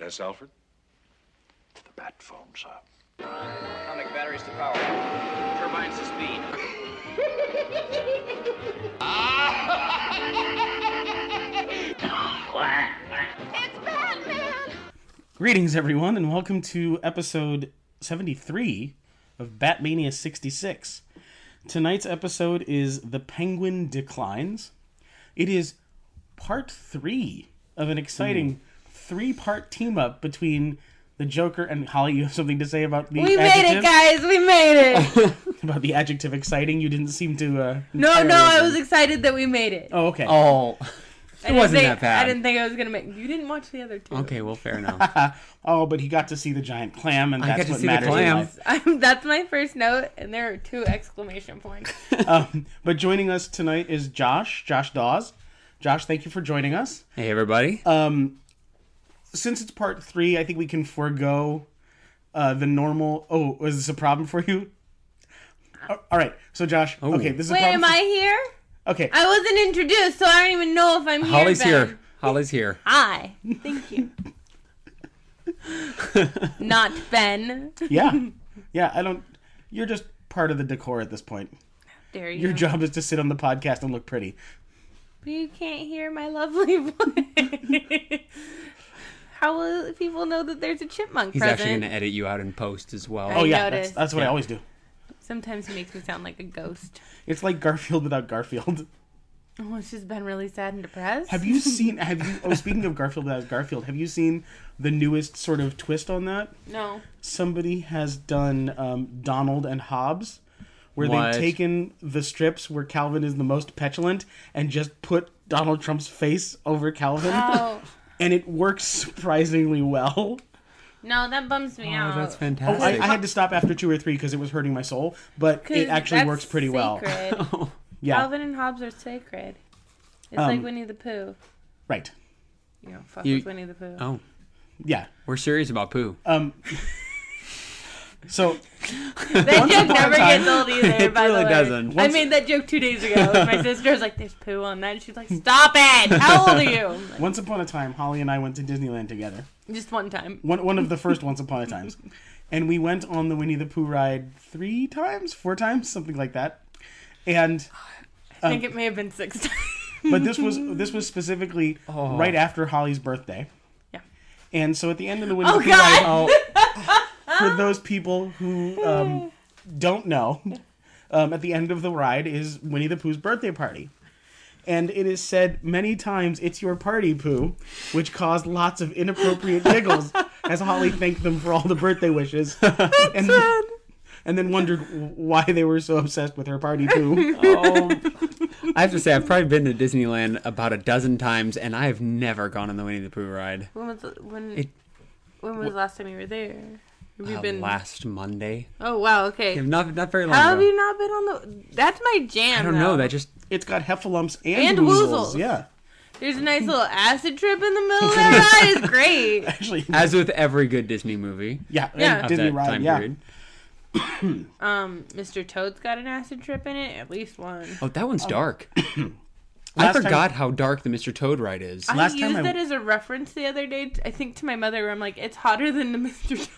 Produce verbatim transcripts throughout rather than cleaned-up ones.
Yes, Alfred? The bat phone, sir. Atomic batteries to power. Turbines to speed. It's Batman! Greetings, everyone, and welcome to episode seventy-three of Batmania sixty-six. Tonight's episode is The Penguin Declines. It is part three of an exciting mm. three-part team-up between the Joker and Holly. You have something to say about the We adjective? made it, guys! We made it! About the adjective exciting? You didn't seem to... Uh, no, no, I was excited that we made it. Oh, okay. Oh, it wasn't think, that bad. I didn't think I was going to make... You didn't watch the other two. Okay, well, fair enough. Oh, but he got to see the giant clam, and I that's got to what see the matters in clam. life. I'm, that's my first note, and there are two exclamation points. um, but joining us tonight is Josh, Josh Dawes. Josh, thank you for joining us. Hey, everybody. Um, since it's part three, I think we can forego uh, the normal... Oh, was this a problem for you? Oh, all right, so Josh, Oh. okay, this is Wait, a problem am for... I here? Okay. I wasn't introduced, so I don't even know if I'm here, Holly's Ben. here. Holly's here. Hi. Thank you. Not Ben. Yeah. Yeah, I don't... You're just part of the decor at this point. Dare you. Your job is to sit on the podcast and look pretty. But you can't hear my lovely voice. How will people know that there's a chipmunk He's present? actually going to edit you out in post as well. I Oh, yeah, that's, noticed. that's what I Yeah. always do. Sometimes he makes me sound like a ghost. It's like Garfield without Garfield. Oh, it's just been really sad and depressed. Have you seen... Have you? Oh, speaking of Garfield without Garfield, have you seen the newest sort of twist on that? No. Somebody has done um, Donald and Hobbs, where What? they've taken the strips where Calvin is the most petulant and just put Donald Trump's face over Calvin, Oh. and it works surprisingly well. No, that bums me Oh, out. that's Oh, I, fantastic. I had to stop after two or three because it was hurting my soul, but 'Cause it actually that's works pretty well. sacred. Yeah, Calvin and Hobbes are sacred. It's Um, like Winnie the Pooh. right. You know, fuck You- with Winnie the Pooh. Oh, Yeah. we're serious about poo. Um. So That joke upon a never time- gets old either, It by really the way. doesn't. I Once- made that joke two days ago. And my sister was like, there's poo on that. And she's like, stop it! How old are you? I'm like, once upon a time, Holly and I went to Disneyland together. just one time. One one of the first once upon a times, and we went on the Winnie the Pooh ride three times, four times, something like that. And I think it may have been six times. but this was this was specifically Oh. right after Holly's birthday. Yeah. And so at the end of the Winnie Oh, the Pooh God! ride, for those people who um, don't know, um, at the end of the ride is Winnie the Pooh's birthday party. And it is said many times, "It's your party, Pooh," which caused lots of inappropriate giggles as Holly thanked them for all the birthday wishes. and, and then wondered why they were so obsessed with her party, Pooh. Oh, I have to say, I've probably been to Disneyland about a dozen times, and I have never gone on the Winnie the Pooh ride. When was, the, when, It- when was the last time you were there? Have you Uh, been... last Monday. Oh, wow, okay. Yeah, Not not very long How have ago. you not been on the... That's my jam, I don't though. know. That just It's got heffalumps and, And woozles. woozles. Yeah. There's a nice little acid trip in the middle of that ride. It's great. Actually, as with every good Disney movie yeah, Yeah. of Disney that ride, time yeah. period. Um, Mister Toad's got an acid trip in it. At least one. Oh, that one's dark. I Last time- forgot how dark the Mister Toad ride is. I Last used time I- it as a reference the other day. I think to my mother, where I'm like, it's hotter than the Mister Toad.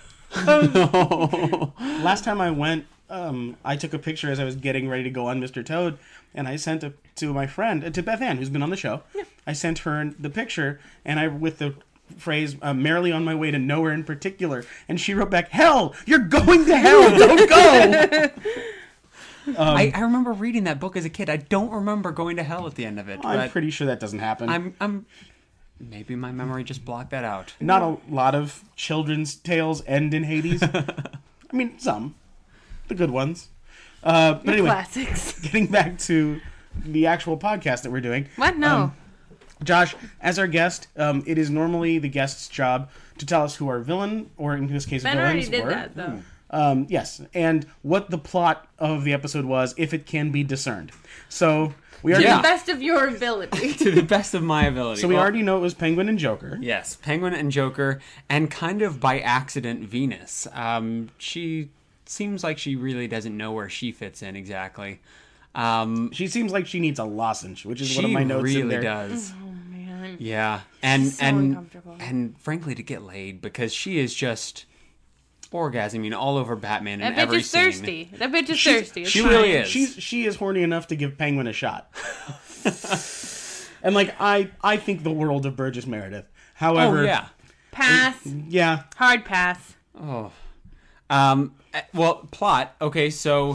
Last time I went, um, I took a picture as I was getting ready to go on Mister Toad, and I sent it to my friend, uh, to Beth Ann, who's been on the show. Yeah. I sent her the picture, and I with the phrase, uh, "merrily on my way to nowhere in particular," and she wrote back, "Hell, you're going to hell, don't go!" um, I, I remember reading that book as a kid. I don't remember going to hell at the end of it. I'm but pretty sure that doesn't happen. I'm I'm maybe my memory just blocked that out. Not a lot of children's tales end in Hades. I mean, some. The good ones. Uh, but anyway, Classics. getting back to the actual podcast that we're doing. What? No. Um, Josh, as our guest, um, it is normally the guest's job to tell us who our villain, or in this case, Ben already villains did were. that, though. Um, yes, and what the plot of the episode was, if it can be discerned. So we already, Yeah. The best of your ability. To the best of my ability. so we Well, already know it was Penguin and Joker. Yes, Penguin and Joker, and kind of by accident, Venus. Um, she seems like she really doesn't know where she fits in exactly. Um, She seems like she needs a lozenge, which is she one of my notes really in there. does. Oh, man. Yeah, and So and uncomfortable. and frankly, to get laid because she is just orgasming all over Batman in That bitch every is scene. thirsty. That bitch is She's- thirsty. It's she fine. really is. She's she is horny enough to give Penguin a shot. And like I I think the world of Burgess Meredith. However, Oh yeah. Pass. yeah, Hard pass. Oh. Um. eh, Well, plot. Okay, so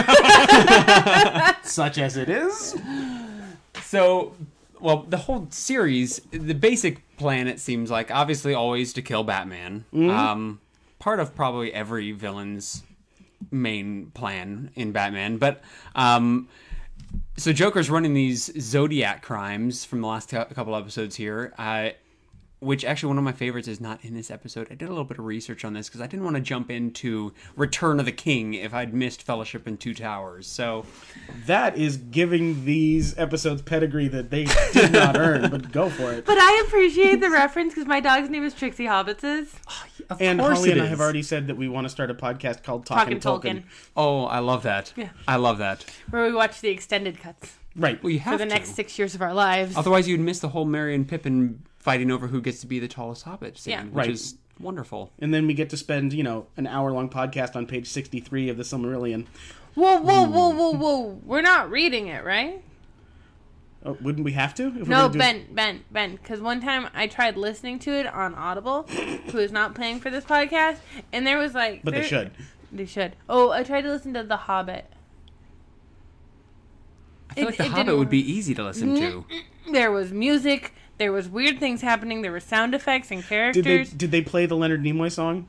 such as it is. so well, the whole series, the basic plan, it seems like, obviously always to kill Batman. Um, part of probably every villain's main plan in Batman, but um, so Joker's running these Zodiac crimes from the last cou- couple episodes here. Uh, which actually one of my favorites is not in this episode. I did a little bit of research on this because I didn't want to jump into Return of the King if I'd missed Fellowship and Two Towers. So That is giving these episodes pedigree that they did not earn, but go for it. But I appreciate the reference because my dog's name is Trixie Hobbitses. of And course Holly it and I is. have already said that we want to start a podcast called Talking Talking Tolkien. Tolkien. Oh, I love that. Yeah. I love that. Where we watch the extended cuts Right. Well, you have for the to. next six years of our lives. Otherwise, you'd miss the whole Merry and Pippin fighting over who gets to be the tallest hobbit scene, Yeah. which Right. is wonderful. And then we get to spend, you know, an hour long podcast on page sixty-three of the Silmarillion. Whoa, whoa, whoa, whoa, whoa. We're not reading it, right? Oh, wouldn't we have to? If we're No, gonna do- Ben, Ben, Ben. Because one time I tried listening to it on Audible, who is not paying for this podcast, and there was like... But they there- should. They should. Oh, I tried to listen to The Hobbit. I feel It- like The it Hobbit didn't would be work. easy to listen to. There was music. There was weird things happening. There were sound effects and Did characters. they did they play the Leonard Nimoy song?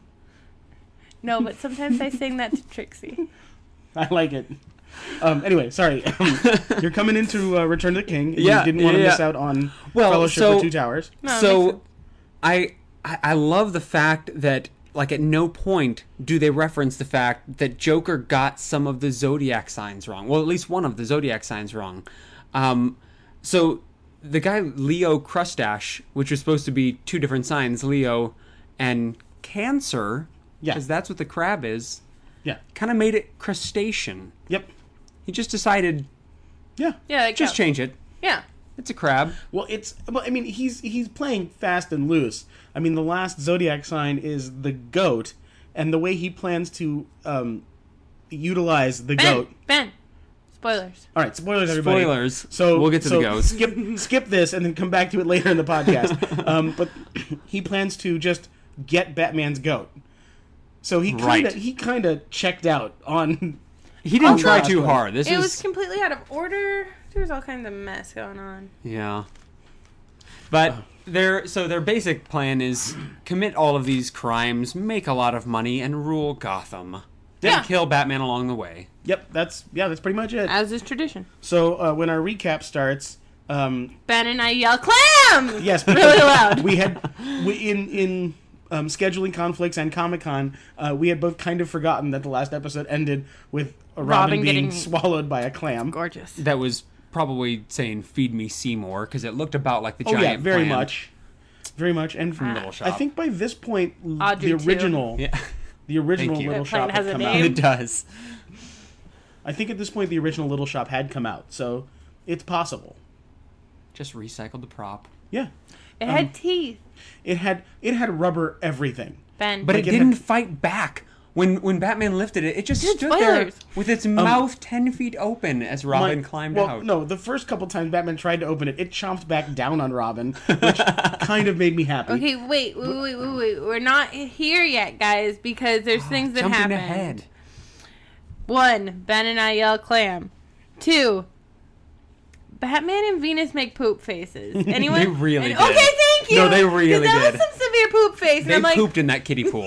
No, but sometimes I sing that to Trixie. I like it. Um, anyway, sorry. Um, you're coming into uh, Return of the King. Yeah, You didn't want to yeah, miss yeah. out on Well, Fellowship so- or Two Towers. No, it makes so, sense. I, I I love the fact that, like, at no point do they reference the fact that Joker got some of the zodiac signs wrong. Well, at least one of the zodiac signs wrong. Um, so the guy Leo Crustache, which was supposed to be two different signs, Leo and Cancer, Yeah. because that's what the crab is, Yeah. kind of made it crustacean. Yep. He just decided, Yeah. Yeah, like just change it. Yeah. It's a crab. Well, it's. Well, I mean, he's he's playing fast and loose. I mean, the last zodiac sign is the goat, and the way he plans to um, utilize the Ben, goat. Ben. Spoilers. All right, spoilers, everybody. Spoilers. So we'll get to so the goat. Skip skip this and then come back to it later in the podcast. um, but he plans to just get Batman's goat. So he kind of Right. he kind of checked out on. He didn't Oh, try God. too hard. This It is was completely out of order. There was all kinds of mess going on. yeah. But their so their basic plan is commit all of these crimes, make a lot of money, and rule Gotham. Then Yeah. kill Batman along the way. Yep, that's yeah, that's pretty much it. As is tradition. So uh, when our recap starts, um, Ben and I yell, "Clam!" yes, Really because loud. We had we, in in um, scheduling conflicts and Comic Con, uh, we had both kind of forgotten that the last episode ended with a Robin, Robin being getting- swallowed by a clam. Gorgeous. That was probably saying "Feed me Seymour" because it looked about like the Oh giant. yeah, very plan. much, very much. And From Little Shop. I think by this point, l- Audrey the too. original, Yeah, the original Thank you. Little That plan Shop has had a come name? it does. out. I think at this point, the original Little Shop had come out, so it's possible. Just recycled the prop, Yeah, It Um, had teeth. it had it had rubber everything. Ben. but Like it it didn't had- fight back. When when Batman lifted it, it just Dude, stood there spoilers. with its mouth ten feet open as Robin My- climbed well, out. no, the first couple times Batman tried to open it, it chomped back down on Robin, which kind of made me happy. Okay, wait, wait, wait, wait, wait. We're not here yet, guys, because there's things that Jumping happen. ahead. One, Ben and I yell clam. Two, Batman and Venus make poop faces. Anyone? They really And- did. Okay, thank you. No, they really 'Cause that did. was some severe poop face. They and I'm like, pooped in that kiddie pool.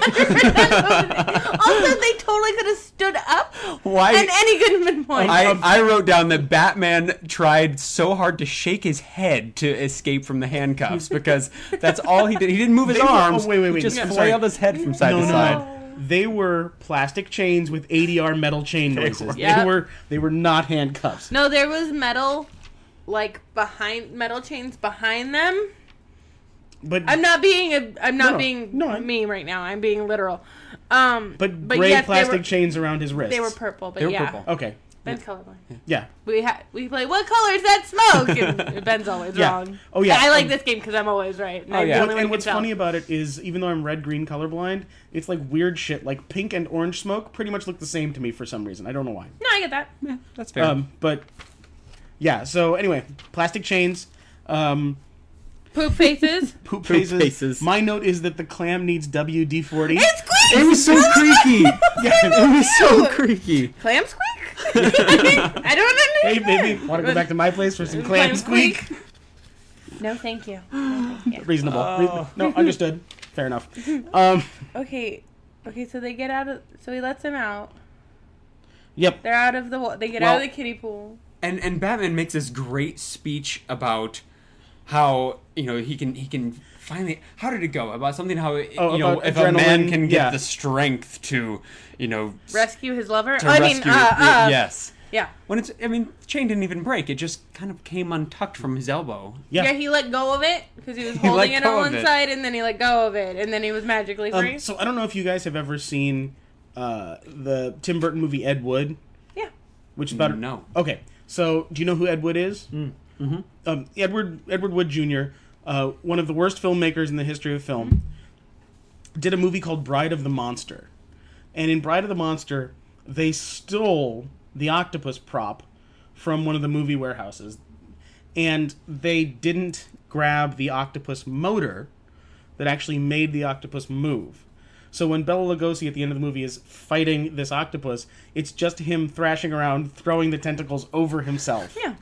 also, they totally could have stood up. Why- And any could have been point. I, I wrote down that Batman tried so hard to shake his head to escape from the handcuffs because that's all he did. He didn't move his They were- arms. oh, wait, wait, wait. He just Yeah, flailed sorry. his head from side no, to no, side. no. They were plastic chains with A D R metal chain noises. They Yep. were they were not handcuffs. No, there was metal, like behind metal chains behind them. But I'm not being a. I'm not No, being no, I'm- me right now. I'm being literal. Um, but, but gray yes, they plastic were- chains around his wrists. they were purple, but They were yeah. purple. Okay. Ben's colorblind. Yeah. We ha- we play, what color is that smoke? And Ben's always Yeah. wrong. Oh, yeah. I like Um, this game because I'm always right. And Oh, I'm yeah. the And, only one and who what's can tell. funny about it is, even though I'm red-green colorblind, it's like weird shit. Like pink and orange smoke pretty much look the same to me for some reason. I don't know why. No, I get that. Yeah, that's fair. Um, but yeah. So anyway, plastic chains, um, Poop faces. poop, Poop faces. faces. My note is that the clam needs W D forty. It's Squeak! it was so creaky. Yeah. It was so creaky. Clam Squeak? I don't Hey, understand. baby, want to go back to my place for some clam Clam squeak? No, thank you. No, thank you. Reasonable. Oh. Reason- no, understood. Fair enough. Um, Okay. Okay, so they get out of... So he lets them out. yep. They're out of the... wa- They get Well- out of the kiddie pool. And and Batman makes this great speech about how, you know, he can he can finally, how did it go? About something how, Oh, you know, about if a man adrenaline, can get yeah. the strength to, you know, s- Rescue his lover? to I mean, rescue uh, the- uh, yes. Yeah. When it's, I mean, the chain didn't even break. It just kind of came untucked from his elbow. Yeah. Yeah, he let go of it because he was He let holding it go on of one it. side, and then he let go of it, and then he was magically free. Um, so I don't know if you guys have ever seen uh, the Tim Burton movie Ed Wood, yeah. which is about No. Okay, so do you know who Ed Wood is? Mm. Mm-hmm. Um, Edward Edward Wood Junior, uh, one of the worst filmmakers in the history of film, did a movie called Bride of the Monster, and in Bride of the Monster, they stole the octopus prop from one of the movie warehouses, and they didn't grab the octopus motor that actually made the octopus move. So when Bela Lugosi at the end of the movie is fighting this octopus, it's just him thrashing around, throwing the tentacles over himself. Yeah.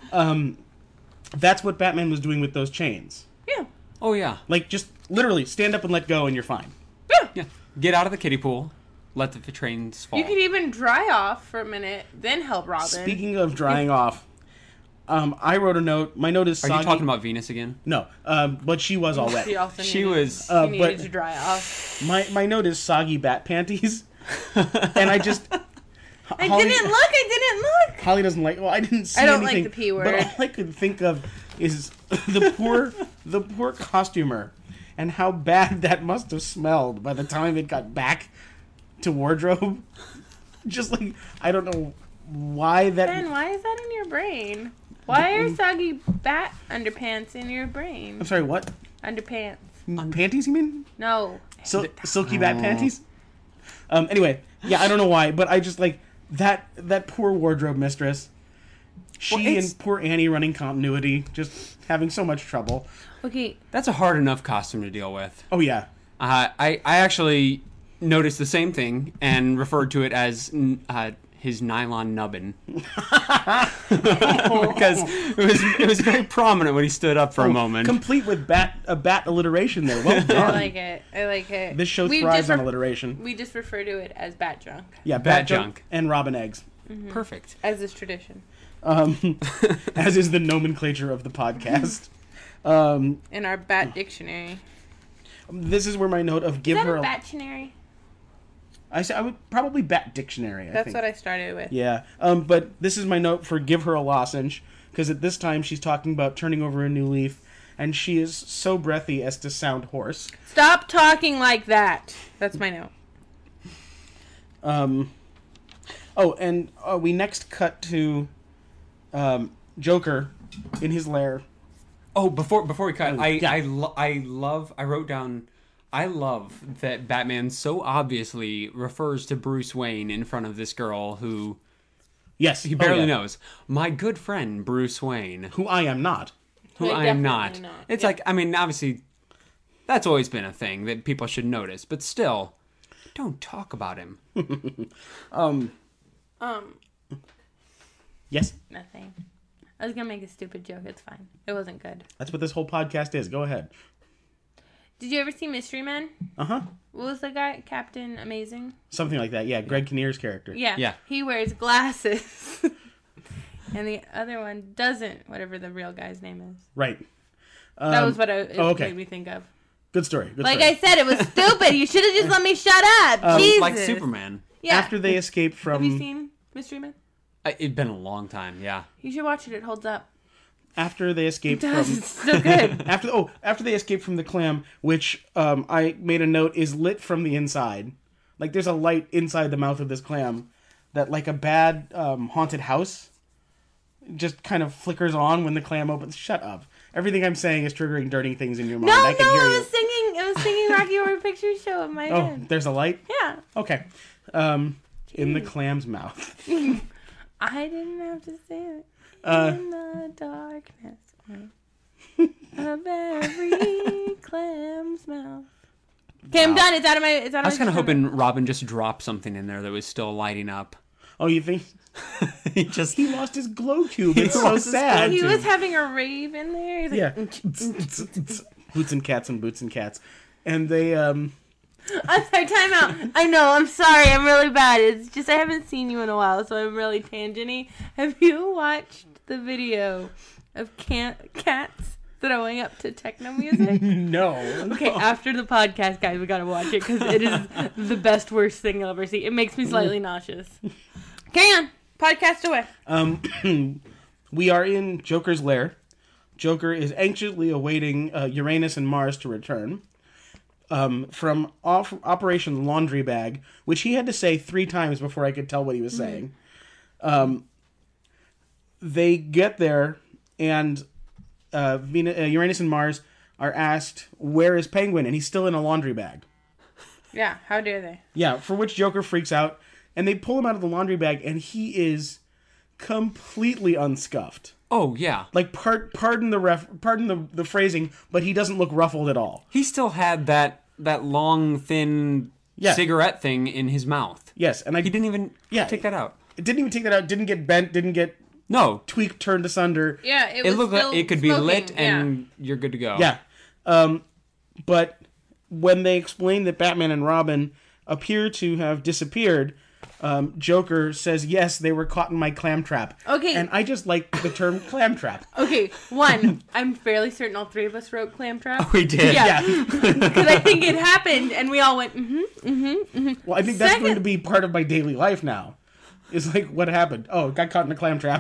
Um, that's what Batman was doing with those chains. Yeah. Oh, yeah. Like, just literally stand up and let go, and you're fine. Yeah. Yeah. Get out of the kiddie pool. Let the trains fall. You could even dry off for a minute, then help Robin. Speaking of drying off, um, I wrote a note. My note is Are soggy. you talking about Venus again? No, um, but she was all wet. She also She needed, was- she Uh, needed but- to dry off. My my note is soggy bat panties, and I just. I Holly- didn't look. I didn't look. Holly doesn't like. Well, I didn't see I don't like anything. the P word. But all I could think of is the poor, the poor costumer, and how bad that must have smelled by the time it got back to wardrobe. Just like, I don't know why that. Ben, why is that in your brain? Why are soggy bat underpants in your brain? I'm sorry. What Underpants. panties? You mean No. Sil- silky bat panties? Um. Anyway, yeah, I don't know why, but I just like that that poor wardrobe mistress. She Well, it's- and poor Annie running continuity, just having so much trouble. Okay. That's a hard enough costume to deal with. Oh yeah. Uh, I, I actually noticed the same thing and referred to it as n- uh, his nylon nubbin. Because it was it was very prominent when he stood up for a moment. Complete with bat a bat alliteration there. Well I done. like it. I like it. This show We thrives just on ref- alliteration. We just refer to it as bat junk, Yeah, Bat bat, junk, junk. and robin eggs, Perfect. as is tradition um, as is the nomenclature of the podcast. Um, in our bat dictionary. this is where my note of Is give that her. a A, battionary? I said I would probably bat dictionary. I That's think. what I started with. Yeah. Um, but this is my note for give her a lozenge, because at this time she's talking about turning over a new leaf, and she is so breathy as to sound hoarse. Stop talking like that. That's my note. Um, oh, and uh, we next cut to um, Joker in his lair. Oh, before before we cut, Oh, I yeah. I, lo- I love. I wrote down. I love that Batman so obviously refers to Bruce Wayne in front of this girl who Yes, he oh, barely yeah. knows. My good friend Bruce Wayne, Who I am not. who Yeah, I am definitely not. not. It's Yeah. like, I mean, obviously, that's always been a thing that people should notice, but still, don't talk about him. Um, Um, yes, nothing. I was gonna make a stupid joke. It's fine. It wasn't good. that's what this whole podcast is. Go ahead. Did you ever see Mystery Men? Uh huh. What was the guy? Captain Amazing? Something like that. Yeah, Greg Kinnear's character. Yeah. Yeah. He wears glasses. And the other one doesn't, whatever the real guy's name is. Right. Um, That was what I, it oh, okay. made me think of. Good story. Good Like story. I said, it was stupid. You should have just let me shut up. Um, Jesus. Like Superman. Yeah. After they escape Have you from seen Mystery Men? I- It'd been a long time, yeah. You should watch it. It holds up. after they escape It does. from It's so good. after oh after they escape from the clam, which um, I made a note is lit from the inside. Like there's a light inside the mouth of this clam that like a bad um, haunted house just kind of flickers on when the clam opens. Shut up. Everything I'm saying is triggering dirty things in your mind. No, I can no, hear I you. was singing. I was singing Rocky Horror Picture Show in my Oh, head. there's a light? Yeah. Okay. Um, in the clam's mouth. I didn't have to say it. Uh, in the darkness of every clam's mouth. Okay, I'm done. It's out of my. It's out of I was my kind of system. hoping Robin just dropped something in there that was still lighting up. oh, you think? he just He lost his glow cube. It's so lost his sad. He was having a rave in there. He's like, Yeah. Boots and cats and boots and cats. And they, um... I'm sorry, time out. I know, I'm sorry, I'm really bad. It's just I haven't seen you in a while, so I'm really tangenty. Have you watched the video of can- cats throwing up to techno music? No. Okay, after the podcast, guys, we gotta watch it because it is the best, worst thing you'll ever see. It makes me slightly nauseous. Carry on. Podcast away. Um, we are in Joker's lair. Joker is anxiously awaiting uh, Uranus and Mars to return um, from off- Operation Laundry Bag, which he had to say three times before I could tell what he was saying. Um, they get there, and uh, Venus, uh, Uranus and Mars are asked, where is Penguin? And he's still in a laundry bag. Yeah, how dare they? Yeah, for which Joker freaks out, and they pull him out of the laundry bag, and he is completely unscuffed. oh yeah. Like, part, pardon the ref, pardon the, the phrasing, but he doesn't look ruffled at all. He still had that that long thin Yeah. cigarette thing in his mouth. Yes, and I He didn't even Yeah. take that out. didn't even take that out. Didn't get bent. Didn't get No. tweaked, turned asunder. Yeah, it, It was looked like still it could be smoking, lit yeah. and you're good to go. Yeah, um, but when they explain that Batman and Robin appear to have disappeared, um, Joker says, yes, they were caught in my clam trap. Okay. And I just like the term clam trap. Okay, one, I'm fairly certain all three of us wrote clam trap. We did. Yeah. Yeah. Because I think it happened, and we all went, mm-hmm. Well, I think that's Second- going to be part of my daily life now. It's like, what happened? Oh, got caught in a clam trap.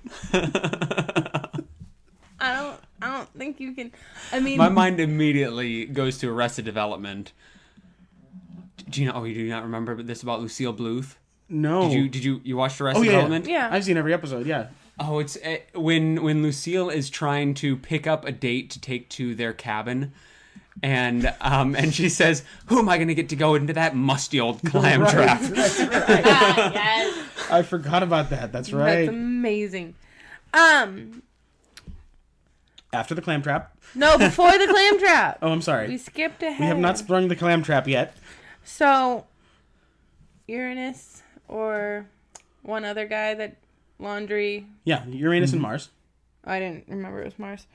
I don't, I don't think you can. I mean, My mind immediately goes to Arrested Development. Do you know? Oh, you do not remember this about Lucille Bluth? No. Did you? Did you? You watched Arrested Oh, yeah, yeah. Development? yeah. I've seen every episode, yeah. Oh, it's uh, when when Lucille is trying to pick up a date to take to their cabin, and um and she says, "Who am I going to get to go into that musty old clam Right, trap?" that's right. Ah, yes, I forgot about that. That's right. that's amazing. Um, After the clam trap. no, before the clam trap. Oh, I'm sorry. We skipped ahead. We have not sprung the clam trap yet. So, Uranus or one other guy that laundry. Yeah, Uranus Mm-hmm. and Mars. I didn't remember it was Mars.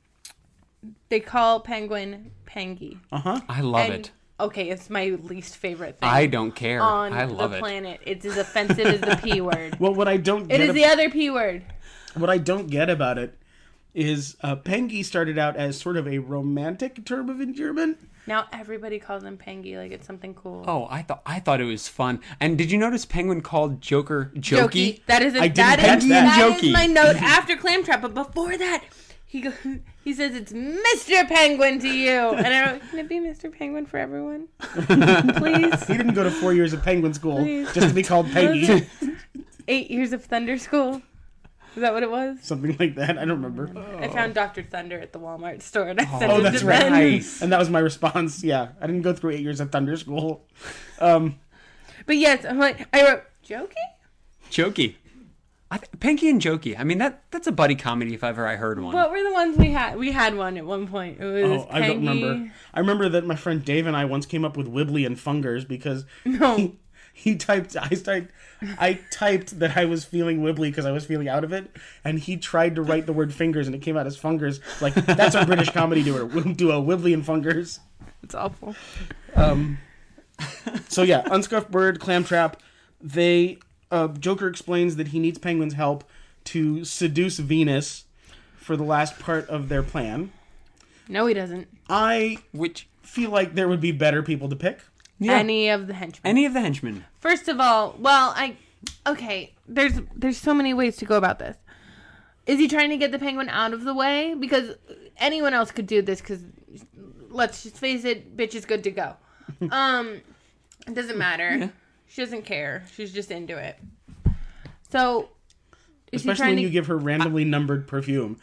They call Penguin Pengy. Uh-huh. I love And- it. Okay, it's my least favorite thing I don't care. on I love the it. planet. It's as offensive as the P word. Well, what I don't It get is ab- the other P word. what I don't get about it is uh, Pengy started out as sort of a romantic term of endearment. Now everybody calls him Pengy like it's something cool. Oh, I thought I thought it was fun. And did you notice Penguin called Joker Jokey? That is a, I didn't that catch is, that. that is Jokey. my note after Clam Trap. But before that, he goes, he says it's Mister Penguin to you, and I wrote, can it be Mister Penguin for everyone, please? He didn't go to four years of penguin school Please. just to be called Pengy. Eight years of Thunder School. Is that what it was? Something like that. I don't remember. I found Doctor Thunder at the Walmart store, and I sent Oh, it that's to right. Ben. Nice. And that was my response. Yeah, I didn't go through eight years of Thunder School. Um, But yes, I'm like, I wrote Jokey. Jokey. I th- Pinky and Jokey. I mean that that's a buddy comedy if ever I heard one. What were the ones we had? We had one at one point. It was oh, I don't Pengy. remember. I remember that my friend Dave and I once came up with Wibbly and Fungers because No. he, he typed. I typed. I typed that I was feeling Wibbly because I was feeling out of it, and he tried to write the word fingers, and it came out as Fungers. Like that's our British comedy duo. Duo Wibbly and Fungers. It's awful. Um, so yeah, Unscuffed Bird, Clam Trap. They uh, Joker explains that he needs Penguin's help to seduce Venus for the last part of their plan. No, he doesn't. I Which feel like there would be better people to pick. yeah, Any of the henchmen. any of the henchmen. First of all, well, I okay. There's there's so many ways to go about this. Is he trying to get the Penguin out of the way? Because anyone else could do this. Because let's just face it, bitch is good to go. Um, it doesn't matter. Yeah. She doesn't care. She's just into it. So, is he Especially trying when to? you give her randomly numbered perfume.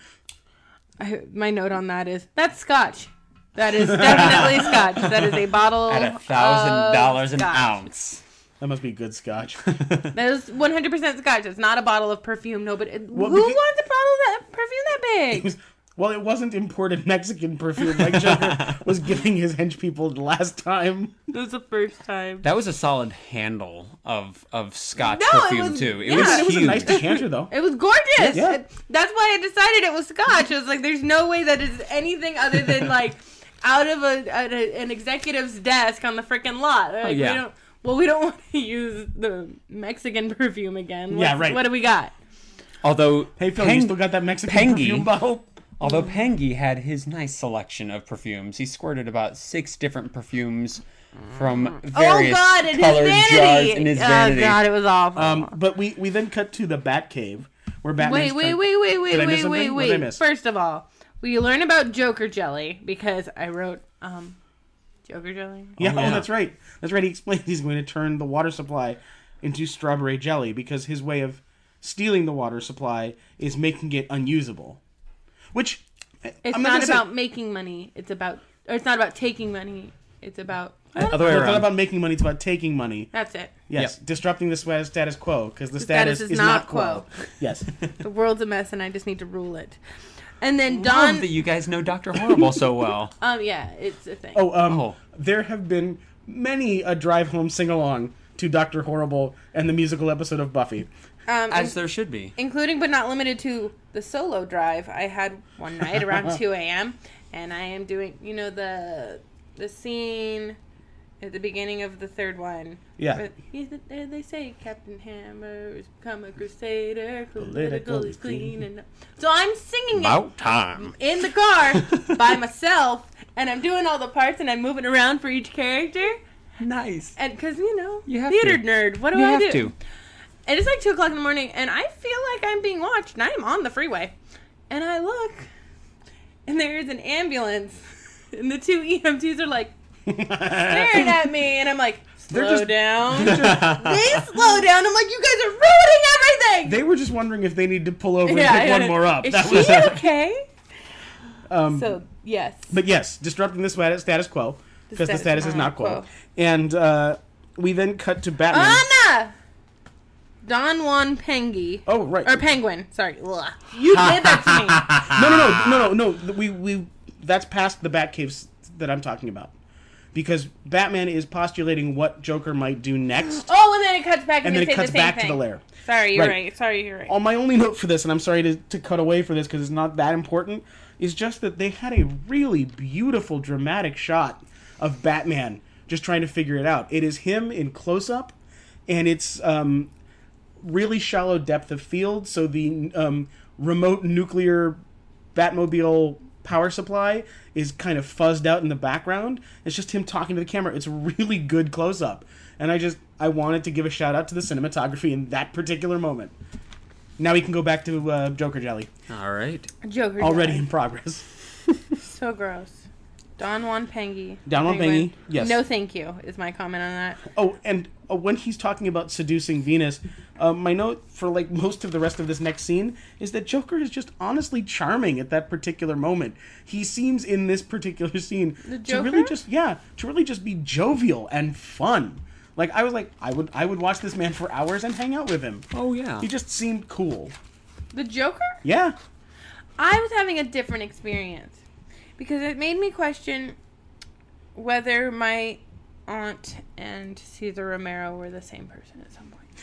I, my note on that is that's Scotch. That is definitely Scotch. That is a bottle At a thousand dollars an Scotch. ounce. That must be good Scotch. That is one hundred percent Scotch. It's not a bottle of perfume. Nobody. Well, who because- wants a bottle of that perfume that big? Well, it wasn't imported Mexican perfume like Joker was giving his hench people the last time. It was the first time. That was a solid handle of of Scotch No, it perfume was- too. It yeah. was It was a huge. nice decanter, though. It was gorgeous. Yeah. It- that's why I decided it was Scotch. I was like, there's no way that is anything other than like out of a, a an executive's desk on the freaking lot. Like, Oh, yeah. We don't, well, we don't want to use the Mexican perfume again. Yeah, What's- right. What do we got? Although Hey, Phil, Peng- you still got that Mexican Pengy. perfume bottle? Although Pengy had his nice selection of perfumes, he squirted about six different perfumes from various oh God! In his colored vanity. jars in his vanity. Oh God! It was awful. Um, but we, we then cut to the Batcave, where Batman's wait, wait, trying- wait, wait, wait, Did I miss wait, something? wait, What did I wait. miss? First of all, we learn about Joker jelly because I wrote um, Joker jelly. Yeah, Oh, oh, yeah. that's right. That's right. He explained he's going to turn the water supply into strawberry jelly because his way of stealing the water supply is making it unusable. Which, It's I'm not, not, gonna say- about making money. It's about, or it's not about taking money. It's about. Other way No, it's not around. about making money. It's about taking money. That's it. Yes, Yep. disrupting the swa- status quo because the, status status, is is, not not quo. quo. Yes. The world's a mess, and I just need to rule it. And then Love Don. that you guys know Doctor Horrible so well. Um, yeah, it's a thing. Oh, um, Oh. there have been many a drive home sing along to Doctor Horrible and the musical episode of Buffy. um, As there should be. including but not limited to the solo drive I had one night around two a.m. and I am doing, you know, the the scene at the beginning of the third one. Yeah. where he's- They they say Captain Hammer has become a crusader, Political political is is clean. clean. And so I'm singing it About time. in the car by myself, and I'm doing all the parts, and I'm moving around for each character. Nice. And because, you know, You have theater to. nerd, what do You I have do? to. And it's like two o'clock in the morning, and I feel like I'm being watched, and I am on the freeway. And I look, and there is an ambulance, and the two E M Ts are like staring at me, and I'm like, slow They're just- down. They slow down. I'm like, you guys are ruining everything. They were just wondering if they need to pull over Yeah, and pick I one know. more up. Is That she was, okay? um, So yes, But yes, disrupting the status status quo because the status status is not quo. quo. And uh, we then cut to Batman. Anna, Don Juan Pengy. Oh right. Or Penguin, sorry. Ugh. You did that to me. No, no, no, no, no, no. We we that's past the Batcaves that I'm talking about. Because Batman is postulating what Joker might do next, Oh, and then it cuts back and, and they then it say cuts the same back thing. to the lair. Sorry, you're Right. right. Sorry, you're right. All my only note for this, and I'm sorry to, to cut away for this because it's not that important, is just that they had a really beautiful, dramatic shot of Batman just trying to figure it out. It is him in close-up, and it's um, really shallow depth of field, so the um, remote nuclear Batmobile power supply is kind of fuzzed out in the background. It's just him talking to the camera. It's a really good close-up. And I just, I wanted to give a shout-out to the cinematography in that particular moment. Now we can go back to uh, Joker Jelly. All right. Joker. Already died. in progress. So gross. Don Juan Pengy. Don Juan Penguin. Pengy, yes. No, thank you. Is my comment on that. Oh, and uh, when he's talking about seducing Venus, uh, my note for like most of the rest of this next scene is that Joker is just honestly charming at that particular moment. He seems in this particular scene The to really Joker? just yeah, to really just be jovial and fun. Like I was like I would I would watch this man for hours and hang out with him. Oh yeah. He just seemed cool. The Joker? Yeah. I was having a different experience because it made me question whether my aunt and Cesar Romero were the same person at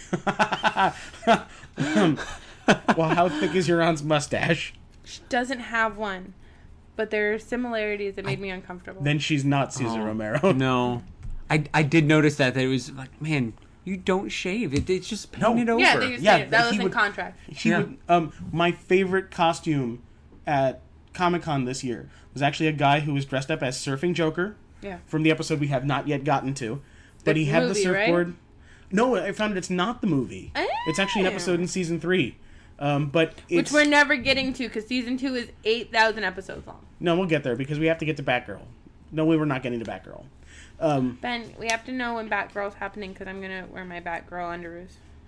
some point. Well, how thick is your aunt's mustache? She doesn't have one, but there are similarities that made me uncomfortable. Then she's not Cesar Oh, Romero. No. I, I did notice that, that it was like, man, you don't shave. It, it's just No. painted over. yeah, they Yeah, yeah, that he was in would- contract. He Yeah. would, um, my favorite costume at Comic-Con this year was actually a guy who was dressed up as Surfing Joker Yeah. from the episode we have not yet gotten to. But The he had movie, the right? surfboard. No, I found it's not the movie. It's actually an Oh. episode in season three. Um, but Which it's... we're never getting to because season two is eight thousand episodes long. No, we'll get there because we have to get to Batgirl. No, we were not getting to Batgirl. Um, Ben, we have to know when Batgirl's happening because I'm going to wear my Batgirl underoos.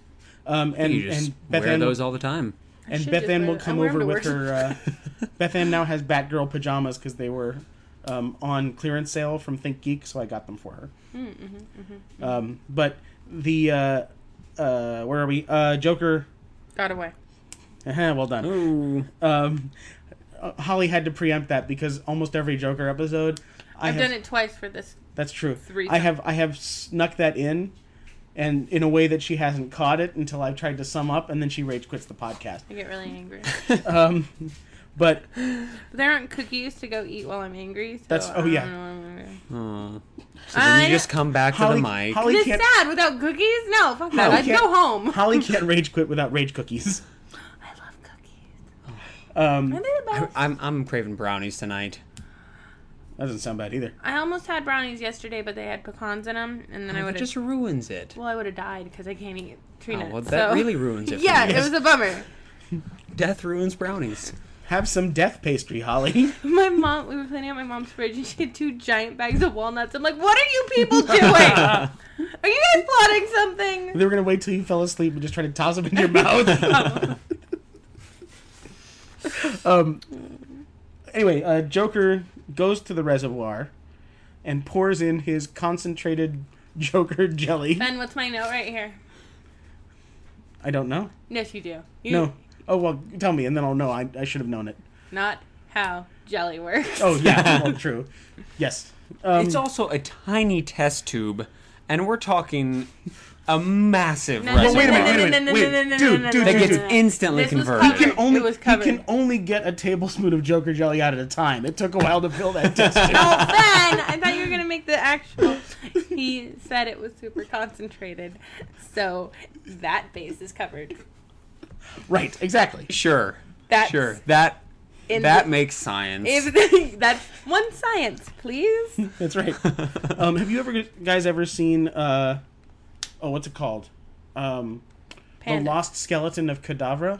Um, and You just and Beth wear Ann, those all the time. and should Beth just Ann wear will them. come I wear over them to with work. her. Uh, Beth Ann now has Batgirl pajamas because they were um, on clearance sale from Think Geek, so I got them for her. Mm-hmm, mm-hmm. Um, but the uh, uh, where are we? Uh, Joker. Got away. Well done. Ooh. Um, uh, Holly had to preempt that because almost every Joker episode, I I've have, done it twice for this. That's true. three I have I have snuck that in, and in a way that she hasn't caught it until I've tried to sum up, and then she rage quits the podcast. I get really angry. Um, but There aren't cookies to go eat while I'm angry. So That's- I oh, don't yeah. know what I'm gonna do. Aw. So then you I- just come back Holly- to the mic. Holly It's can't sad without cookies. No, fuck that. Holly I'd can't- go home. Holly can't rage quit without rage cookies. I love cookies. Um, Are they the best? I'm I'm craving brownies tonight. that doesn't sound bad either. I almost had brownies yesterday, but they had pecans in them, and then I Oh, would it have. just ruins it. Well, I would have died because I can't eat tree Oh, nuts. well, that so- really ruins it. For Yeah, me. it was a bummer. Death ruins brownies. Have some death pastry, Holly. My mom, we were cleaning out my mom's fridge, and she had two giant bags of walnuts. I'm like, what are you people doing? Are you guys plotting something? They were gonna wait till you fell asleep and just try to toss them in your mouth. um. Anyway, uh, Joker goes to the reservoir and pours in his concentrated Joker jelly. Ben, what's my note right here? I don't know. Yes, you do. You, No. Oh well, tell me, and then I'll know. I I should have known it. Not how jelly works. Oh yeah, well, true. Yes. Um, It's also a tiny test tube, and we're talking a massive No, reservoir Well, wait a minute, wait a minute. no, no, Wait, no, no, no, dude, no, no, dude, no, that no, gets no, no. instantly This was converted. covered. He can only It was he covered. can only get a tablespoon of Joker jelly out at a time. It took a while to fill that test tube. Oh, Ben! I thought you were gonna make the actual. He said it was super concentrated, so that base is covered. Right, exactly. Sure, That's sure. That in that the- makes science. If that's one science, please. That's right. Um, have you ever guys ever seen? Uh, oh, what's it called? Um, Panda. The Lost Skeleton of Cadavra.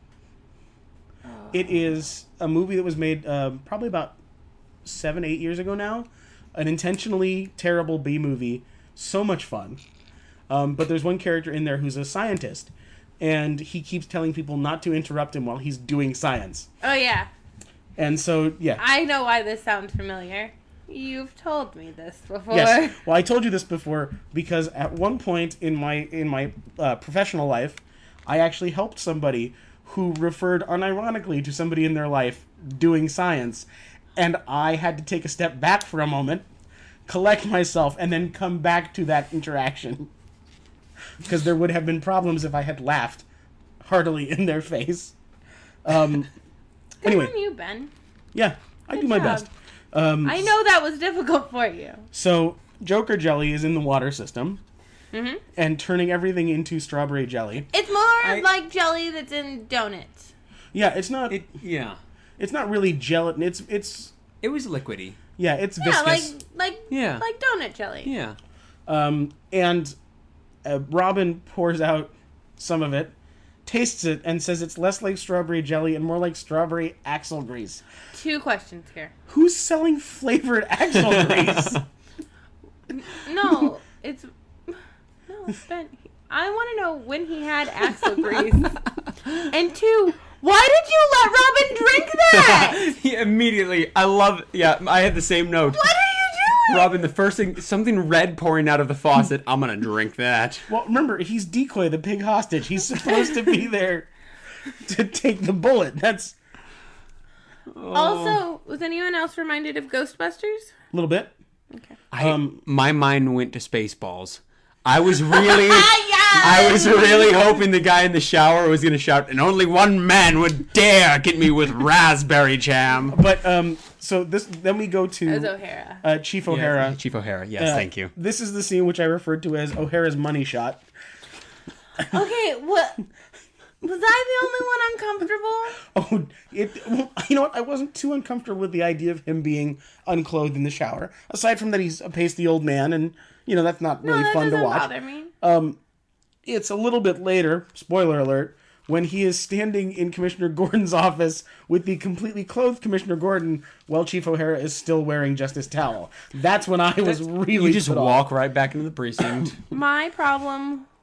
It is a movie that was made uh, probably about seven, eight years ago now. An intentionally terrible B movie. So much fun. Um, but there's one character in there who's a scientist, and he keeps telling people not to interrupt him while he's doing science. Oh yeah, And so, yeah. I know why this sounds familiar. You've told me this before. Yes. Well, I told you this before because at one point in my in my uh, professional life, I actually helped somebody who referred unironically to somebody in their life doing science, and I had to take a step back for a moment, collect myself, and then come back to that interaction because there would have been problems if I had laughed heartily in their face. Um, Good anyway, on you, Ben. yeah, I Good do my job. best. Um, I know that was difficult for you. So, Joker jelly is in the water system hmm and turning everything into strawberry jelly. It's more I- like jelly that's in donuts. Yeah, it's not. it, yeah, it's not really gelatin. It's it's it was liquidy. yeah, it's Yeah, like viscous. like Yeah. like donut jelly. Yeah. Um, and uh, Robin pours out some of it, tastes it, and says it's less like strawberry jelly and more like strawberry axle grease. Two questions here. Who's selling flavored axle grease? No, it's no, Ben. I want to know when he had axle grease. And two, why did you let Robin drink that? He immediately. I love. Yeah, I had the same note. What are you doing? Robin, the first thing, something red pouring out of the faucet. I'm gonna drink that. Well, remember, he's Decoy, the pig hostage. He's supposed to be there to take the bullet. That's Also, was anyone else reminded of Ghostbusters? a little bit. I, Um, my mind went to Spaceballs. I was really, yes! I was really hoping the guy in the shower was gonna shout, "And only one man would dare get me with raspberry jam." But um, so this then we go It was to O'Hara. uh, Chief O'Hara. Yeah, Chief O'Hara. Yes, Uh, thank you. This is the scene which I referred to as O'Hara's money shot. Okay, what? Was I the only one uncomfortable? Oh, it. Well, you know what? I wasn't too uncomfortable with the idea of him being unclothed in the shower. Aside from that, he's a pasty old man, and you know that's not No, really that fun to doesn't watch. bother me. Um, it's a little bit later. Spoiler alert. When he is standing in Commissioner Gordon's office with the completely clothed Commissioner Gordon, while Chief O'Hara is still wearing just his towel. That's when I was really You just put off. walk right back into the precinct. My problem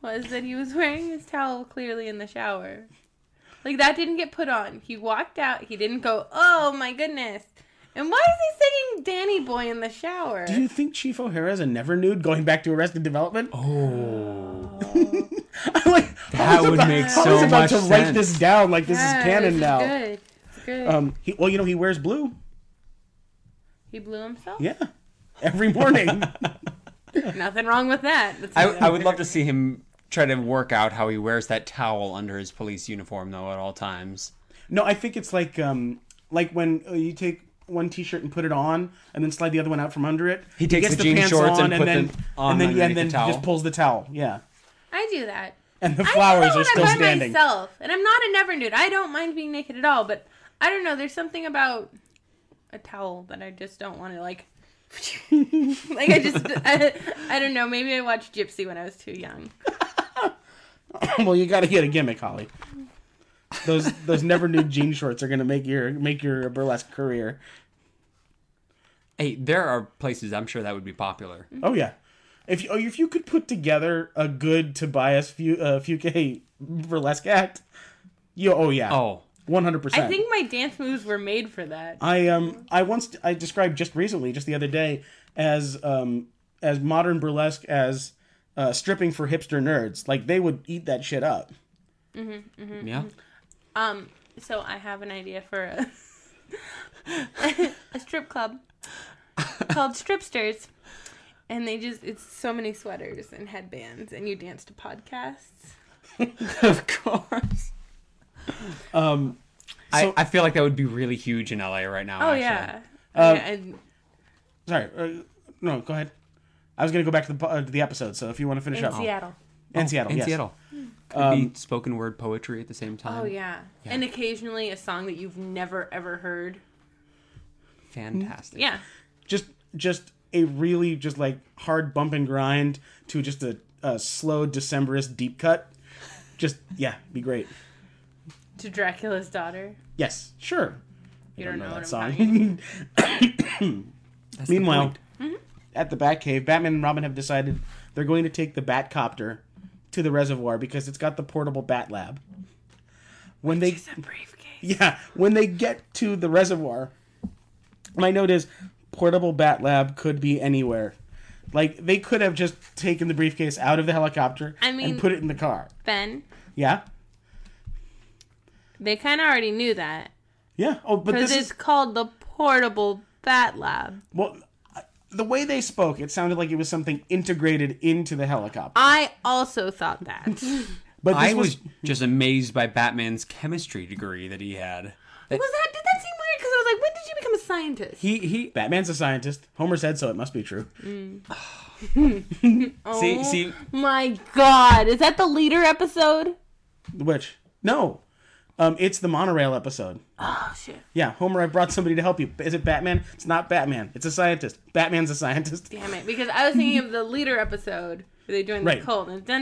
was that he was wearing his towel clearly in the shower. Like, that didn't get put on. He walked out. He didn't go, oh, my goodness. And why is he singing Danny Boy in the shower? Do you think Chief O'Hara is a never nude going back to Arrested Development? Oh. I'm like, That I was would about, make I so was about much to write sense. this down like this Yeah, is canon this now. Is good. It's good. Um, he, well, you know, he wears blue. He blew himself? Yeah. Every morning. Nothing wrong with that. That's I, I would love to see him try to work out how he wears that towel under his police uniform, though, at all times. No, I think it's like um, like when uh, you take one T-shirt and put it on, and then slide the other one out from under it. He takes gets the jean pants shorts on, and put then, them on and then yeah, and underneath then the towel. just pulls the towel. Yeah, I do that. and the I flowers do are that still when I'm by standing. myself. And I'm not a never nude. I don't mind being naked at all, but I don't know. There's something about a towel that I just don't want to, like... like, I just... I, I don't know. Maybe I watched Gypsy when I was too young. Well, you got to get a gimmick, Holly. Those those never nude jean shorts are gonna make your make your burlesque career. Hey, there are places I'm sure that would be popular. Oh yeah, if you, oh, if you could put together a good Tobias Fu, uh, Fuke burlesque act, you oh yeah, Oh. one hundred percent. I think my dance moves were made for that. I um I once I described just recently, just the other day, as um as modern burlesque as uh, stripping for hipster nerds. Like they would eat that shit up. Yeah? Um, so I have an idea for a, a strip club called Stripsters. And they just, it's so many sweaters and headbands, and you dance to podcasts. Of course. Um, I, So- I feel like that would be really huge in L A right now, Oh, actually. yeah. Um, yeah and sorry, uh, no, go ahead. I was gonna go back to the po- uh, to the episode, so if you want to finish in up, Seattle. in Seattle, In yes. Seattle. Could Um, be spoken word poetry at the same time. Oh, yeah. And occasionally a song that you've never, ever heard. Fantastic. Yeah. just just a really just like hard bump and grind to just a, a slow Decemberist deep cut. Just yeah, be great. To Dracula's Daughter. Yes, sure. You I don't know, what I'm song. That's the Meanwhile, point. at the Batcave, Batman and Robin have decided they're going to take the Batcopter to the reservoir because it's got the portable Bat Lab. When they It's a briefcase. yeah, when they get to the reservoir, my note is portable Bat Lab could be anywhere. Like they could have just taken the briefcase out of the helicopter I mean- and put it in the car. Ben, Yeah, they kind of already knew that. yeah. Oh, but Because this it's is called the Portable Bat Lab. well. The way they spoke, it sounded like it was something integrated into the helicopter. I also thought that. But this I was, was just amazed by Batman's chemistry degree that he had. Was that, did that seem weird? Because I was like, when did you become a scientist? He he Batman's a scientist. Homer said so. It must be true. see see My God. Is that the leader episode? Which no, um, it's the monorail episode. Oh, shit. Yeah, Homer, I brought somebody to help you. Is it Batman? It's not Batman. It's a scientist. Batman's a scientist. Damn it. Because I was thinking of the leader episode where they joined Right. the cult. And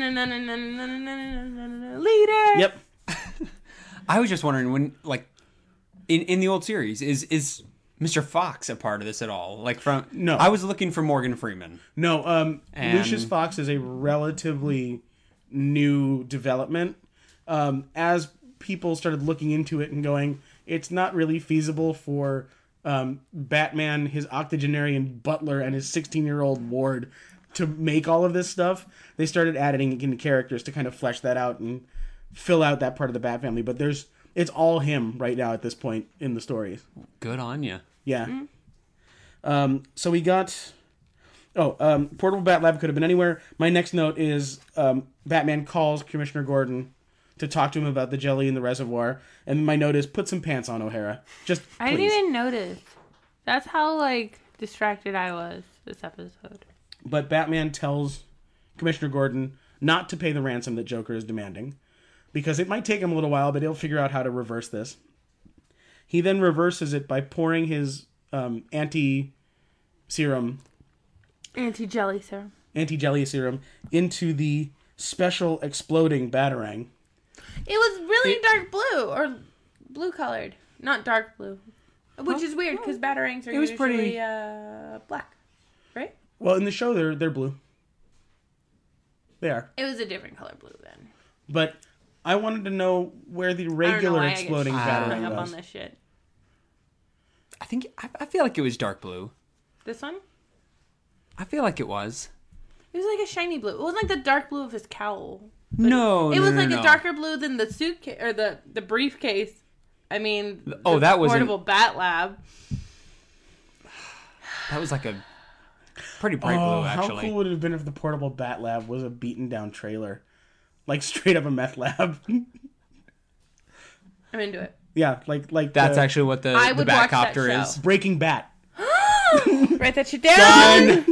leader. Yep. I was just wondering when like in in the old series is is Mister Fox a part of this at all? Like from No. I was looking for Morgan Freeman. No, um, And- Lucius Fox is a relatively new development. Um, as people started looking into it and going, it's not really feasible for um, Batman, his octogenarian butler, and his sixteen-year-old ward to make all of this stuff. They started adding in characters to kind of flesh that out and fill out that part of the Bat family. But there's it's all him right now at this point in the stories. Good on you. Yeah. Um, so we got. Oh, um, portable Bat Lab could have been anywhere. My next note is um, Batman calls Commissioner Gordon to talk to him about the jelly in the reservoir, and my note is put some pants on, O'Hara. Just please. I didn't even notice. That's how, like, distracted I was this episode. But Batman tells Commissioner Gordon not to pay the ransom that Joker is demanding, because it might take him a little while, but he'll figure out how to reverse this. He then reverses it by pouring his um, anti-serum, Anti-jelly serum. anti-jelly serum into the special exploding Batarang. It was really It- dark blue, or blue colored. Not dark blue. Which is weird, because Batarangs are It was usually pretty- uh, black. Right? Well, in the show, they're they're blue. They are. It was a different color blue then. But I wanted to know where the I don't know regular why I get exploding hung batarang up on was. this shit. I think I, I feel like it was dark blue. This one? I feel like it was. It was like a shiny blue. It wasn't like the dark blue of his cowl. No, It no, was no, like no. a darker blue than the suitcase or the, the briefcase. I mean, Oh, the that was portable bat lab. That was like a pretty bright Oh, blue, how actually. cool would it have been if the portable bat lab was a beaten down trailer? Like straight up a meth lab. I'm into it. Yeah, like like That's the actually what the, I the would watch that Batcopter show. is. Breaking Bat. Write that shit down.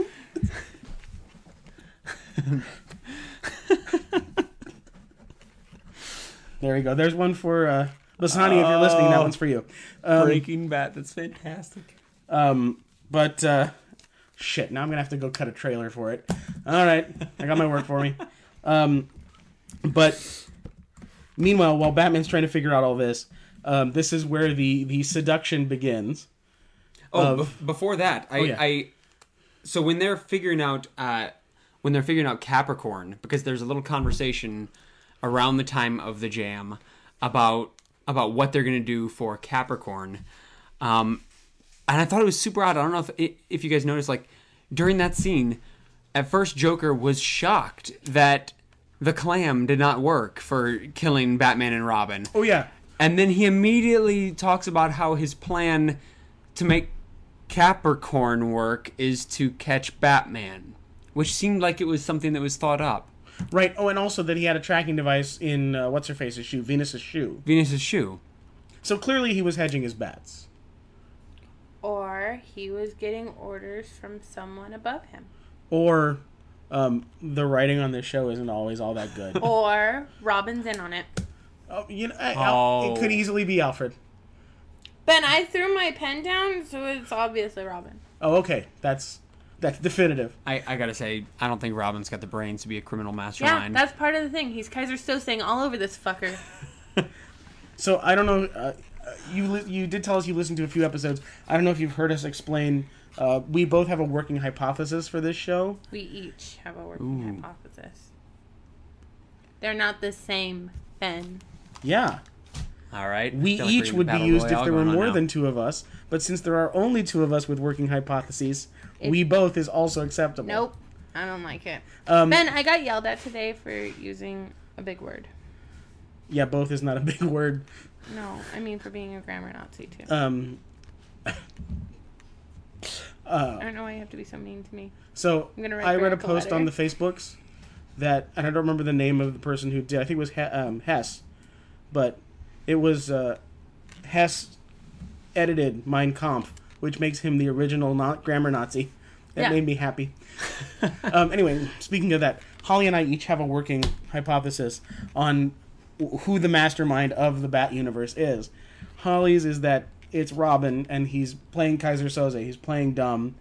There you go. There's one for uh, Lasani. If you're listening, that one's for you. Um, Breaking Bat, that's fantastic. um, but uh, shit, now I'm gonna have to go cut a trailer for it. All right, I got my work for me. Um, but meanwhile, while Batman's trying to figure out all this, um, this is where the the seduction begins. Oh, Of- be- before that, I, Oh, yeah. I, so when they're figuring out, uh, when they're figuring out Capricorn, because there's a little conversation around the time of the jam about about what they're gonna do for Capricorn, um, and I thought it was super odd. I don't know if if you guys noticed, like during that scene, at first Joker was shocked that the clam did not work for killing Batman and Robin. Oh yeah, And then he immediately talks about how his plan to make Capricorn work is to catch Batman, which seemed like it was something that was thought up. right. Oh, and also that he had a tracking device in uh, what's her face's shoe, Venus's shoe. Venus's shoe. So clearly he was hedging his bets. Or he was getting orders from someone above him. Or um, the writing on this show isn't always all that good. Or Robin's in on it. Oh, you know, I- Oh. it could easily be Alfred. Ben, I threw my pen down, so it's obviously Robin. Oh, okay. That's that's definitive. I, I gotta say, I don't think Robin's got the brains to be a criminal Yeah, mastermind. that's part of the thing. He's Kaiser Sosang all over this fucker. So I don't know. Uh, you li- you did tell us you listened to a few episodes. I don't know if you've heard us explain. Uh, we both have a working hypothesis for this show. We each have a working Ooh. hypothesis. They're not the same, Ben. Yeah, All right. we I feel like we're each getting would be Battle used if Royale there were going on more now. than two of us. But since there are only two of us with working hypotheses, we both is also acceptable. Nope. I don't like it. Um, Ben, I got yelled at today for using a big word. Yeah, both is not a big word. No, I mean for being a grammar Nazi, too. Um, I don't know why you have to be so mean to me. So I'm gonna write I read a Eric a post letter. on the Facebooks that, and I don't remember the name of the person who did. I think it was he- um, Hess, but it was uh, Hess edited Mein Kampf, which makes him the original not grammar Nazi. That Yeah. made me happy. um, anyway, speaking of that, Holly and I each have a working hypothesis on wh- who the mastermind of the Bat universe is. Holly's is that it's Robin, and he's playing Kaiser Soze. He's playing dumb,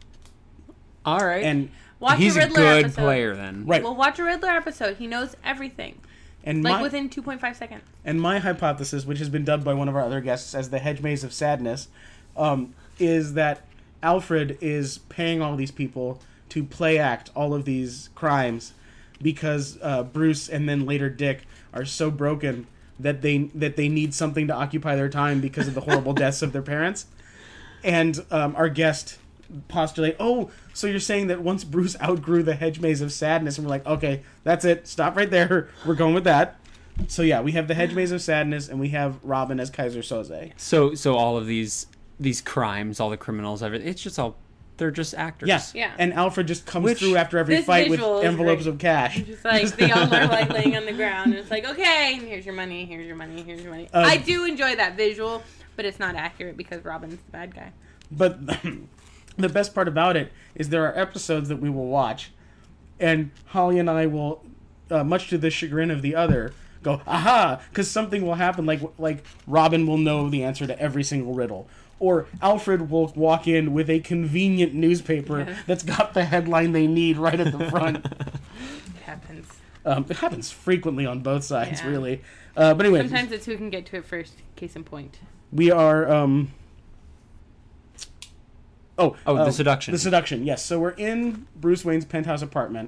All right. and Watch He's a a Riddler good episode. player then. right. Well, watch a Riddler episode. He knows everything. And Like my, within two point five seconds. and my hypothesis, which has been dubbed by one of our other guests as the hedge maze of sadness, um, is that Alfred is paying all these people to play act all of these crimes because uh, Bruce and then later Dick are so broken that they that they need something to occupy their time because of the horrible deaths of their parents. And um, our guest postulate, oh, so you're saying that once Bruce outgrew the hedge maze of sadness, and we're like, okay, that's it, stop right there, we're going with that. So yeah, we have the hedge maze of sadness, and we have Robin as Kaiser Soze. So so all of these these crimes, all the criminals, everything, it's just all, they're just actors. Yes, Yeah. and Alfred just comes Which- through after every This fight with visual is envelopes great. of cash. Just like they all are like laying on the ground. And it's like, okay, here's your money, here's your money, here's your money. Um, I do enjoy that visual, but it's not accurate because Robin's the bad guy. But the best part about it is there are episodes that we will watch, and Holly and I will, uh, much to the chagrin of the other, go, aha, because something will happen, like like Robin will know the answer to every single riddle. Or Alfred will walk in with a convenient newspaper Yeah. that's got the headline they need right at the front. It happens. Um, it happens frequently on both sides, Yeah. really. Uh, but anyway, Sometimes it's who can get to it first. Case in point. we are... Um, oh, Oh, uh, the seduction. The seduction, yes. So we're in Bruce Wayne's penthouse apartment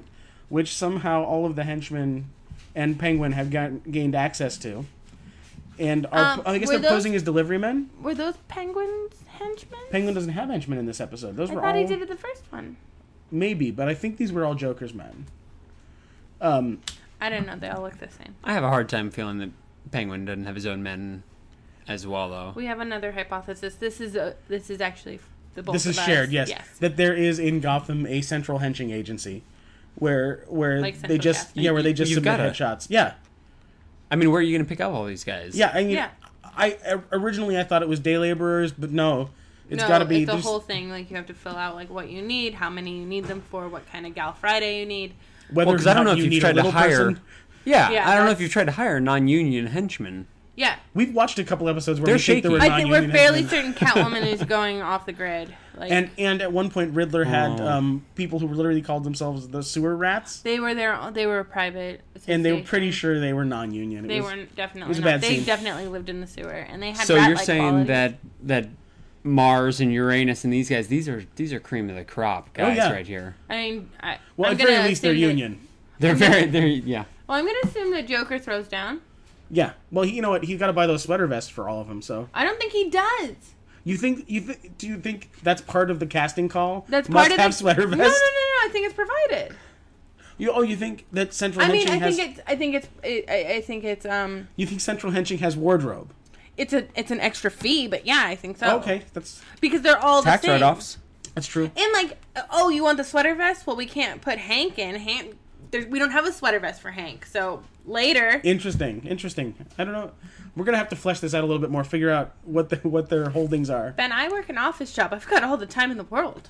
which somehow all of the henchmen and Penguin have got, gained access to. And are, Um, I guess were they're those- posing as delivery men. Were those Penguins henchmen? Penguin doesn't have henchmen in this episode. Those I were thought all he did it the first one. maybe, but I think these were all Joker's men. Um, I didn't know they all look the same. I have a hard time feeling that Penguin doesn't have his own men as well, though. We have another hypothesis. This is a. This is actually the both this of is us. shared, yes, Yes. that there is in Gotham a central henching agency, where where Like they central just casting. yeah where they just You've submit gotta- headshots. Yeah, I mean, where are you going to pick up all these guys? yeah. I mean, Yeah. I originally I thought it was day laborers, but no, it's no, got to be it's a there's- whole thing. Like you have to fill out like what you need, how many you need them for, what kind of Gal Friday you need. whether Well, because I don't or know not if you you've need a tried to little hire. person. Yeah, Yeah, I don't know if that's- you've tried to hire non-union henchmen. Yeah, We've watched a couple episodes where They're we think there were shaky. I think we're non-union fairly henchmen. certain Catwoman is going off the grid. Like And and at one point Riddler had Oh. um, people who literally called themselves the sewer rats, they were there. They were a private. and they were association. pretty sure they were non-union. It They was- weren't definitely. was a not. bad They scene. definitely lived in the sewer, and they had. So rat-like you're saying qualities. that that Mars and Uranus and these guys, these are these are cream of the crop guys yeah. right here. I mean, I, Well, I'm at very gonna least they're assume that- union. They're very they're yeah. Well, I'm gonna assume that Joker throws down. Yeah. Well, he, you know what? He's got to buy those sweater vests for all of them. So I don't think he does. you think you th- do you think that's part of the casting call? That's Must part of have the sweater No, vest. no, no, no. I think it's provided. You oh, you think that Central I mean, Henching I has? think it's. I think it's. I, I think it's. Um, You think Central Henching has wardrobe? it's a. It's an extra fee, but yeah, I think so. Okay, that's Because they're all Tax the same. write-offs. that's true. And like, oh, you want the sweater vest? Well, we can't put Hank in. Hank. There's, we don't have a sweater vest for Hank. So later. Interesting, interesting. I don't know. We're gonna have to flesh this out a little bit more. Figure out what the, what their holdings are. Ben, I work an office job. I've got all the time in the world.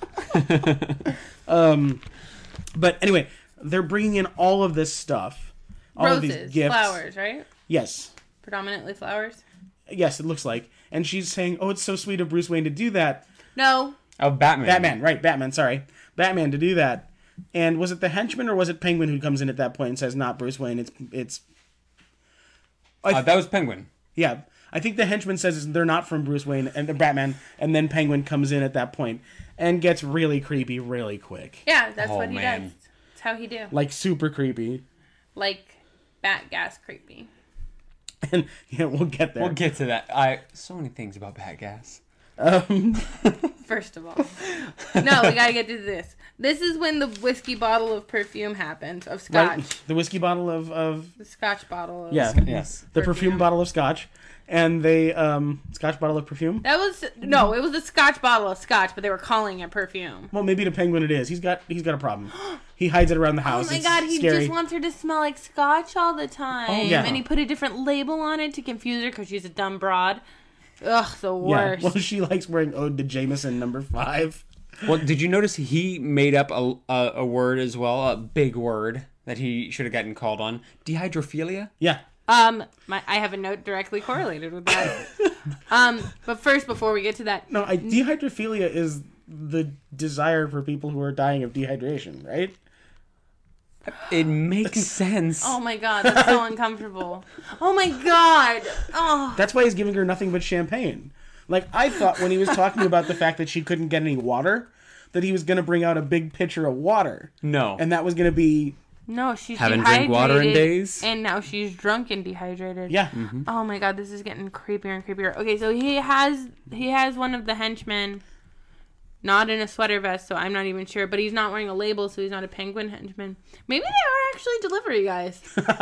Um, but anyway, they're bringing in all of this stuff, all of these Roses, gifts. flowers, right? Yes, Predominantly flowers. yes, it looks like. And she's saying, "Oh, it's so sweet of Bruce Wayne to do that." No, Oh, Batman. Batman, right? Batman. Sorry, Batman to do that. And was it the henchman or was it Penguin who comes in at that point and says, "Not Bruce Wayne. It's it's." I Uh, that was Penguin. Yeah, I think the henchman says they're not from Bruce Wayne and the Batman, and then Penguin comes in at that point and gets really creepy really quick, yeah, that's Oh, what he man. does. That's how he do. like super creepy. Like bat gas creepy. And yeah, we'll get there. We'll get to that. I so many things about Bat Gas. Um, First of all, no, we gotta get to this. This is when the whiskey bottle of perfume happened of scotch. right, the whiskey bottle of of The scotch bottle. Of yeah, Yes. the perfume. Perfume. bottle of scotch, and they um scotch bottle of perfume. That was no, it was a scotch bottle of scotch, but they were calling it perfume. Well, maybe to Penguin it is. He's got he's got a problem. He hides it around the Oh house. my It's god, he scary. just wants her to smell like scotch all the time. Oh, yeah. And he put a different label on it to confuse her because she's a dumb broad. Ugh, the Yeah. worst. Well, she likes wearing Ode to Jameson number five. Well, did you notice he made up a, a, a word as well, a big word that he should have gotten called on? Dehydrophilia? Yeah. Um, my, I have a note directly correlated with that. um, but first, before we get to that, No, I, dehydrophilia is the desire for people who are dying of dehydration, right? It makes sense. oh my god, that's so uncomfortable. Oh my god. Oh, That's why he's giving her nothing but champagne. Like, I thought when he was talking about the fact that she couldn't get any water, that he was going to bring out a big pitcher of water. No. And that was going to be, no, she's Haven't dehydrated. drank water in days? And now she's drunk and dehydrated. yeah. Oh my god, this is getting creepier and creepier. Okay, so he has he has one of the henchmen, not in a sweater vest, so I'm not even sure. But he's not wearing a label, so he's not a penguin henchman. Maybe they are actually delivery guys.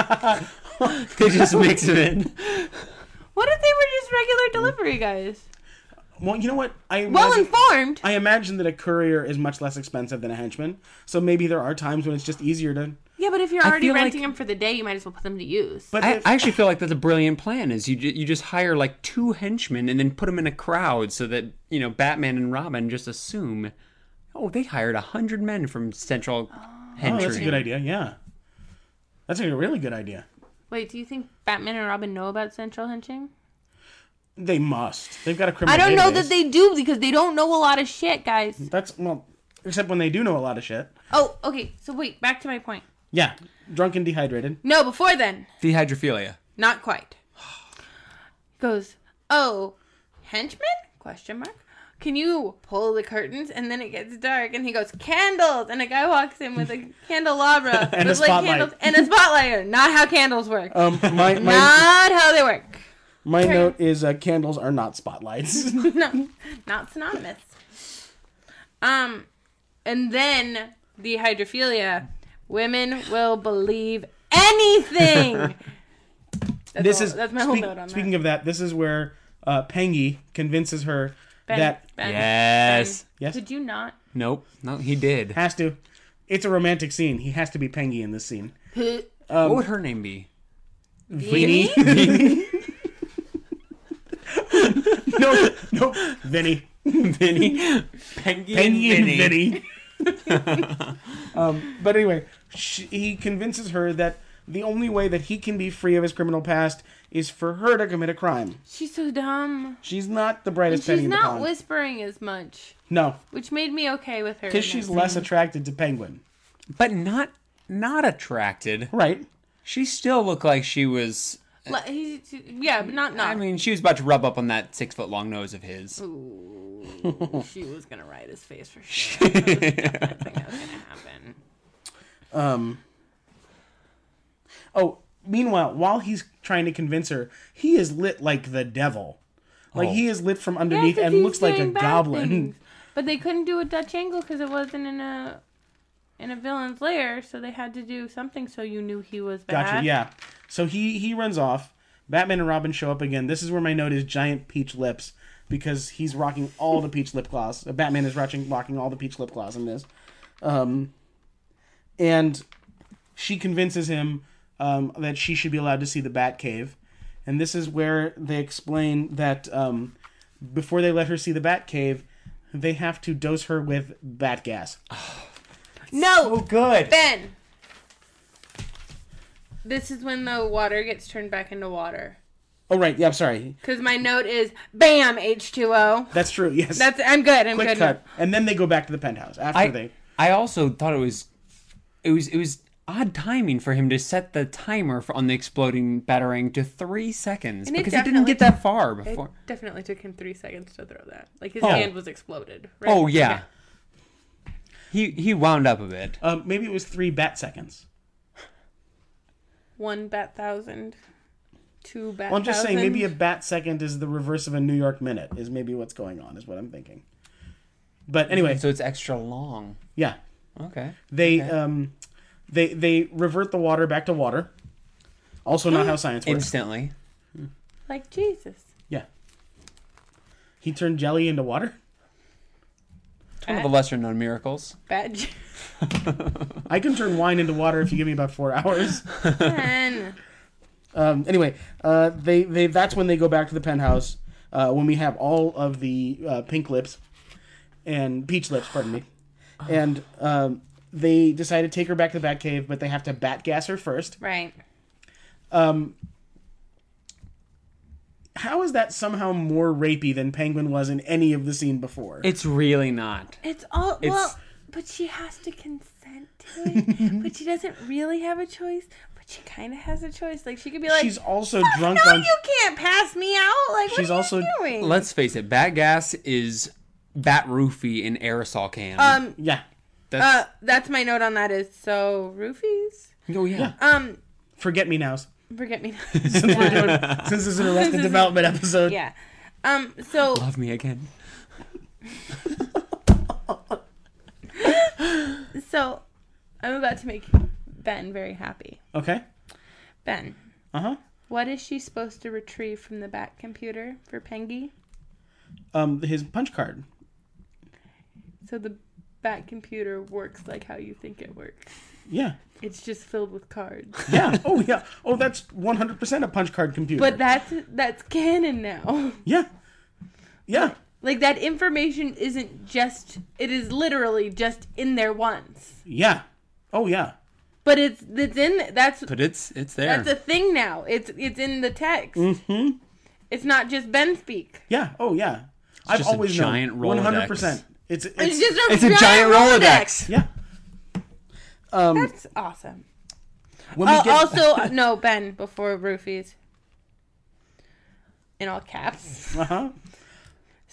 They just mix it in. What if they were just regular delivery guys? Well, you know what? I Well imagine, informed. I imagine that a courier is much less expensive than a henchman. So maybe there are times when it's just easier to... Yeah, but if you're I already feel renting like- them for the day, you might as well put them to use. But I, if- I actually feel like that's a brilliant plan. Is you ju- you just hire like two henchmen and then put them in a crowd so that you know Batman and Robin just assume, oh, they hired a hundred men from Central oh, Henchry. that's a good idea, yeah. That's a really good idea. Wait, do you think Batman and Robin know about central henching? They must. They've got a I criminal don't know database. that they do because they don't know a lot of shit, guys. That's, well, except when they do know a lot of shit. Oh, okay. So wait, back to my point. Yeah. Drunk and dehydrated. No, before then. Dehydrophilia. Not quite. Goes, oh, henchman? Question mark. can you pull the curtains? And then it gets dark, and he goes, candles! And a guy walks in with a candelabra And with a like spotlight. candles and a spotlight. Not how candles work. Um, my my, Not how they work. my note is uh, candles are not spotlights. No, not synonymous. Um, and then the hydrophilia. Women will believe anything. That's this all, is that's my whole speak- note on speaking that. of that. This is where uh, Pengy convinces her Ben, that Ben, Yes. Ben, Yes? Could you not? Nope. No, he did. has to. It's a romantic scene. He has to be Pengy in this scene. what Um, would her name be? Vinny. no, no, Vinny. Vinny. Pengy, Pengy and and Vinny. Vinny. um, but anyway, she, he convinces her that the only way that he can be free of his criminal past is for her to commit a crime. She's so dumb. She's not the And brightest penny she's in the not pond. whispering as much, No, which made me okay with her. because in she's that less scene. attracted to Penguin. But not not attracted. Right. She still looked like she was. Like, he's, yeah, but not not. I mean, she was about to rub up on that six foot long nose of his. Ooh, she was gonna ride his face for sure. That was definitely that was gonna happen. Um. Oh, meanwhile, while he's trying to convince her, he is lit like the devil. Like Oh. he is lit from Yeah, underneath 'cause and he's looks like a doing bad goblin. things. But they couldn't do a Dutch angle because it wasn't in a in a villain's lair, so they had to do something so you knew he was bad. Gotcha. Yeah. So he he runs off. Batman and Robin show up again. This is where my note is giant peach lips because he's rocking all the peach lip gloss. Uh, Batman is rocking rocking all the peach lip gloss in this. Um, and she convinces him um, that she should be allowed to see the Batcave. And this is where they explain that um, before they let her see the Batcave, they have to dose her with bat gas. No, Oh, good. Ben. This is when the water gets turned back into water. Oh, right. Yeah, I'm sorry. Because my note is, bam, H two O. That's true. Yes. That's I'm good. I'm quick good. cut. And then they go back to the penthouse after I, they... I also thought it was, it was, it was odd timing for him to set the timer for, on the exploding batarang to three seconds And it because he didn't definitely- get that far It before. definitely took him three seconds to throw that. Like his Oh. hand was exploded. Right? Oh yeah, Okay. he he wound up a bit. Um, maybe it was three bat seconds. One bat thousand. Two bat Well, I'm just saying thousand. maybe a bat second is the reverse of a New York minute is maybe what's going on is what I'm thinking. But anyway, So it's extra long. yeah, Okay. they Okay. um, they they revert the water back to water. Also, not how science works. Instantly. Like Jesus. Yeah, he turned jelly into water. It's one of the lesser known miracles. Bat. J- I can turn wine into water if you give me about four hours. Ben. Um, anyway, uh, they they that's when they go back to the penthouse uh, when we have all of the uh, pink lips and peach lips, pardon me, and um, they decide to take her back to the Batcave, but they have to bat gas her first. Right. Um, how is that somehow more rapey than Penguin was in any of the scene before? It's really not. It's all It's- well, but she has to consent to it. But she doesn't really have a choice. But she kind of has a choice. Like she could be like, She's also "Fuck drunk no, on. you can't pass me out." Like She's what are also- you doing? Let's face it, bat gas is bat roofie in aerosol can. um. Yeah, That's, Uh. That's my note on that. Is so roofies. oh yeah. Um. forget me nows. Forget me. Since we're doing since this is an Arrested This is- Development episode. Yeah. Um. So. Love me again. So. I'm about to make Ben very happy. Okay. Ben. Uh huh. What is she supposed to retrieve from the Bat computer for Pengy? Um, his punch card. So the Bat computer works like how you think it works. Yeah. It's just filled with cards. Yeah. Oh, yeah. Oh, that's one hundred percent a punch card computer. But that's that's canon now. yeah. Yeah. Like that information isn't just it is literally just in there once. Yeah. Oh, yeah. But it's it's in that's But it's it's there. that's a thing now. It's it's in the text. Mm-hmm. It's not just Ben speak. Yeah. Oh, yeah. I've just a always giant known. one hundred percent. Rolodex. It's, it's, It's, just a It's a giant Rolodex. yeah. Um, That's awesome. when we Uh, get, also, no, Ben, before roofies. In all caps. uh-huh.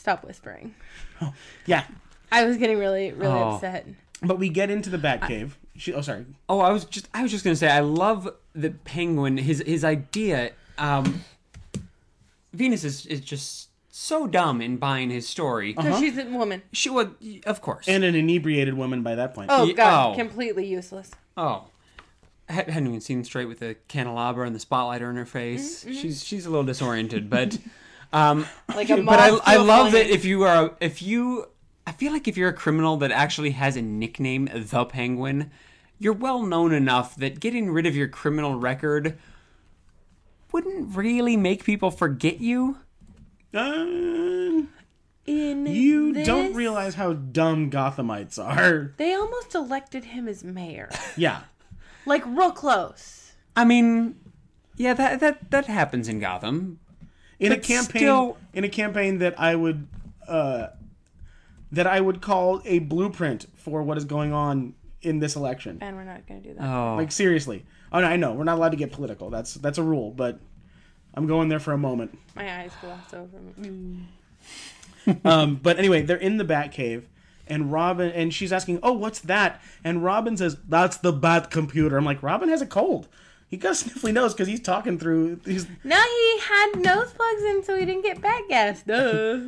Stop whispering. Yeah. I was getting really, really Oh. upset. But we get into the Batcave. She, oh, sorry. Oh, I was just I was just gonna say I love the Penguin. His his idea. Um, Venus is is just so dumb in buying his story. Because she's a woman. She would, of course. And an inebriated woman by that point. Oh, Ye- God. oh. Completely useless. Oh, I hadn't even seen straight with the candelabra and the spotlighter in her face. Mm-hmm. She's she's a little disoriented, but um, Like a but I moth I to a love flame. that if you are if you I feel like if you're a criminal that actually has a nickname, the Penguin, you're well known enough that getting rid of your criminal record wouldn't really make people forget you. Uh, In you this, don't realize how dumb Gothamites are. They almost elected him as mayor. Yeah. Like, real close. I mean, yeah, that that that happens in Gotham. In a But campaign still- in a campaign that I would uh, that I would call a blueprint for what is going on in this election. And we're not going to do that. Oh, Like seriously. Oh no, I know. We're not allowed to get political. That's that's a rule, but I'm going there for a moment. My eyes gloss over me. Um, but anyway, they're in the Batcave, and Robin, and she's asking, "Oh, what's that?" And Robin says, "That's the Bat computer." I'm like, Robin has a cold. He got a sniffly nose because he's talking through. He's No, he had nose plugs in so he didn't get bat gas. Duh.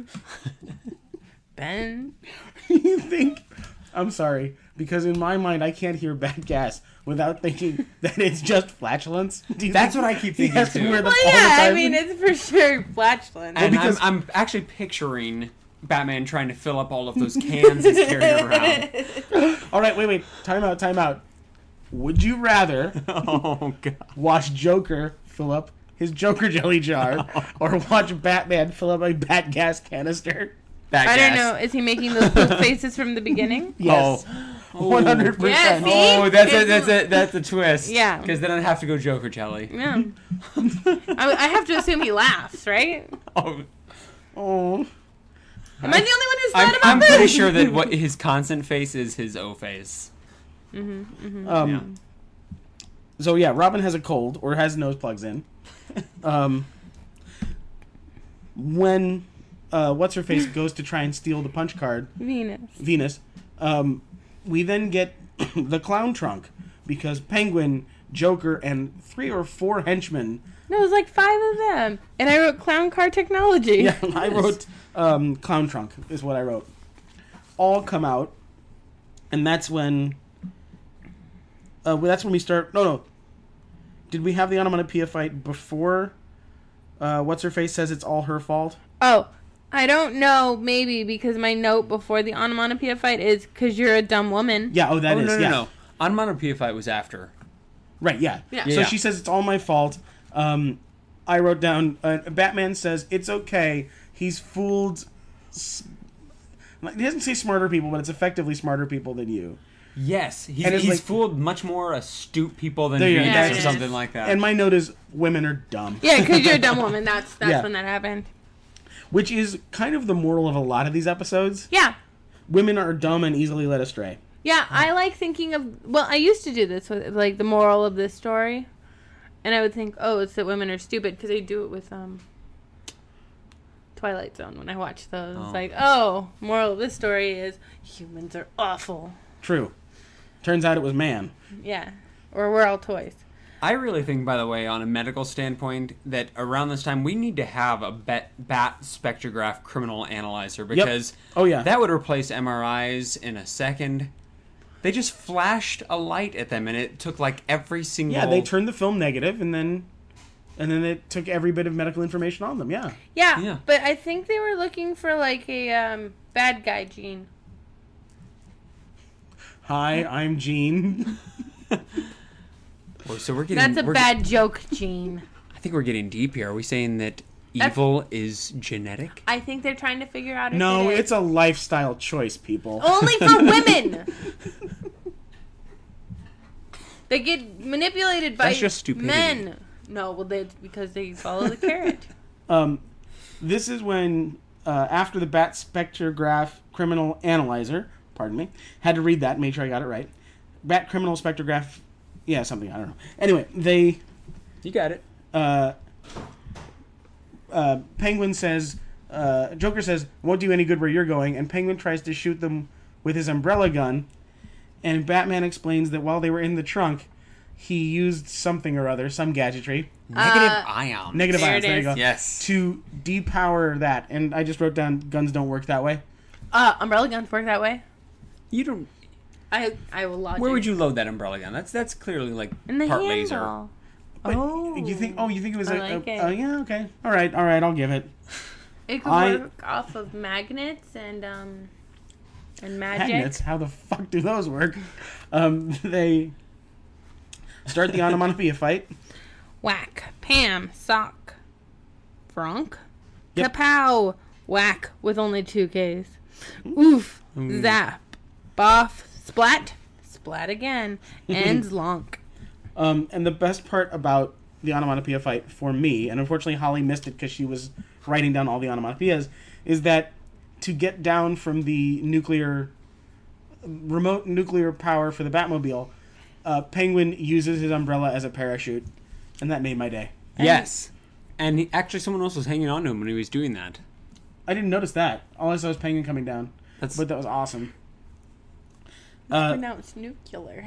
Ben. you think? I'm sorry, because in my mind, I can't hear bat gas without thinking that it's just flatulence. Do you That's think what I keep he thinking, has to too. wear them Well, all the yeah, I time? mean, it's for sure flatulence. and because- I'm, I'm actually picturing Batman trying to fill up all of those cans he's carrying around. All right, wait, wait. Time out, time out. Would you rather Oh god. watch Joker fill up his Joker jelly jar or watch Batman fill up a bat gas canister? That I don't gas. know. Is he making those poop faces from the beginning? Yes. Oh. one hundred Yeah, percent. see? Oh, that's a that's a that's a twist. Yeah. Because then I'd have to go Joker jelly. Yeah. I, I have to assume he laughs, right? Oh, Oh. Am I the only one who's I'm, thought about I'm this? pretty sure that what his constant face is his O face. Um, So yeah, Robin has a cold or has nose plugs in. Um, when uh, what's her face goes to try and steal the punch card, Venus. Venus, um, we then get the clown trunk because Penguin, Joker, and three or four henchmen. No, it was like five of them. And I wrote clown car technology. Yeah, I wrote um, clown trunk is what I wrote. All come out, and that's when. Uh, well, that's when we start. No, no. Did we have the onomatopoeia fight before? Uh, what's her face says it's all her fault. Oh, I don't know. Maybe because my note before the onomatopoeia fight is because you're a dumb woman. Yeah. Oh, that Oh is. no no yeah. no. Onomatopoeia fight was after. Right. Yeah. Yeah. So Yeah. she says it's all my fault. Um, I wrote down. Uh, Batman says it's okay. He's fooled. s- He doesn't say smarter people, but it's effectively smarter people than you. Yes, he's, And it's he's like- fooled much more astute people than There you go. Venus Yeah, or yeah. something like that. And my note is women are dumb. Yeah, because you're a dumb woman. That's that's Yeah. when that happened. Which is kind of the moral of a lot of these episodes. Yeah. Women are dumb and easily led astray. Yeah, I like thinking of. Well, I used to do this with like the moral of this story, and I would think, oh, it's that women are stupid because they do it with um Twilight Zone when I watch those. Oh. Like, oh, moral of this story is humans are awful. True. Turns out it was man. Yeah, or we're all toys. I really think, by the way, on a medical standpoint, that around this time we need to have a bat, bat spectrograph criminal analyzer because Oh, yeah. that would replace M R Is in a second. They just flashed a light at them, and it took like every single. Yeah, they turned the film negative, and then and then it took every bit of medical information on them. Yeah. Yeah, Yeah. but I think they were looking for like a um, bad guy gene. Hi, I'm Gene. Oh, so we're getting. That's a we're- bad joke gene. I think we're getting deep here. Are we saying that evil is genetic? I think they're trying to figure out if No, it is. it's a lifestyle choice, people. Only for women. They get manipulated by That's just stupidity. men. No, well, they, it's because they follow the carrot. Um, this is when, uh, after the Bat Spectrograph Criminal Analyzer, pardon me, had to read that, make sure I got it right. Bat Criminal Spectrograph, yeah, something, I don't know. Anyway, they, You got it. uh, uh, Penguin says uh, Joker says, "Won't do any good where you're going," and Penguin tries to shoot them with his umbrella gun, and Batman explains that while they were in the trunk, he used something or other, some gadgetry, Negative Uh, ion. negative There ions, it there you is. go, Yes. to depower that. And I just wrote down, guns don't work that way. Uh, umbrella guns work that way. You don't. I I will logic. Where would you load that umbrella gun? That's that's clearly like In the part handle. laser. But Oh. you think? Oh, you think it was I a? like a- it. Oh, yeah. Okay. All right. All right. I'll give it. It could I- work off of magnets and um and magic. Magnets. How the fuck do those work? Um, they start the onomatopoeia fight. Whack, Pam, sock, Frunk, Yep. kapow, whack with only two Ks. Oof, zap, boff, splat, splat again, and zlonk. Um, and the best part about the onomatopoeia fight for me, and unfortunately Holly missed it because she was writing down all the onomatopoeias, is that to get down from the nuclear, remote nuclear power for the Batmobile, uh, Penguin uses his umbrella as a parachute, and that made my day. Yes. And he, actually, someone else was hanging on to him when he was doing that. I didn't notice that. All I saw was Penguin coming down, That's but that was awesome. Uh, Pronounced nuclear.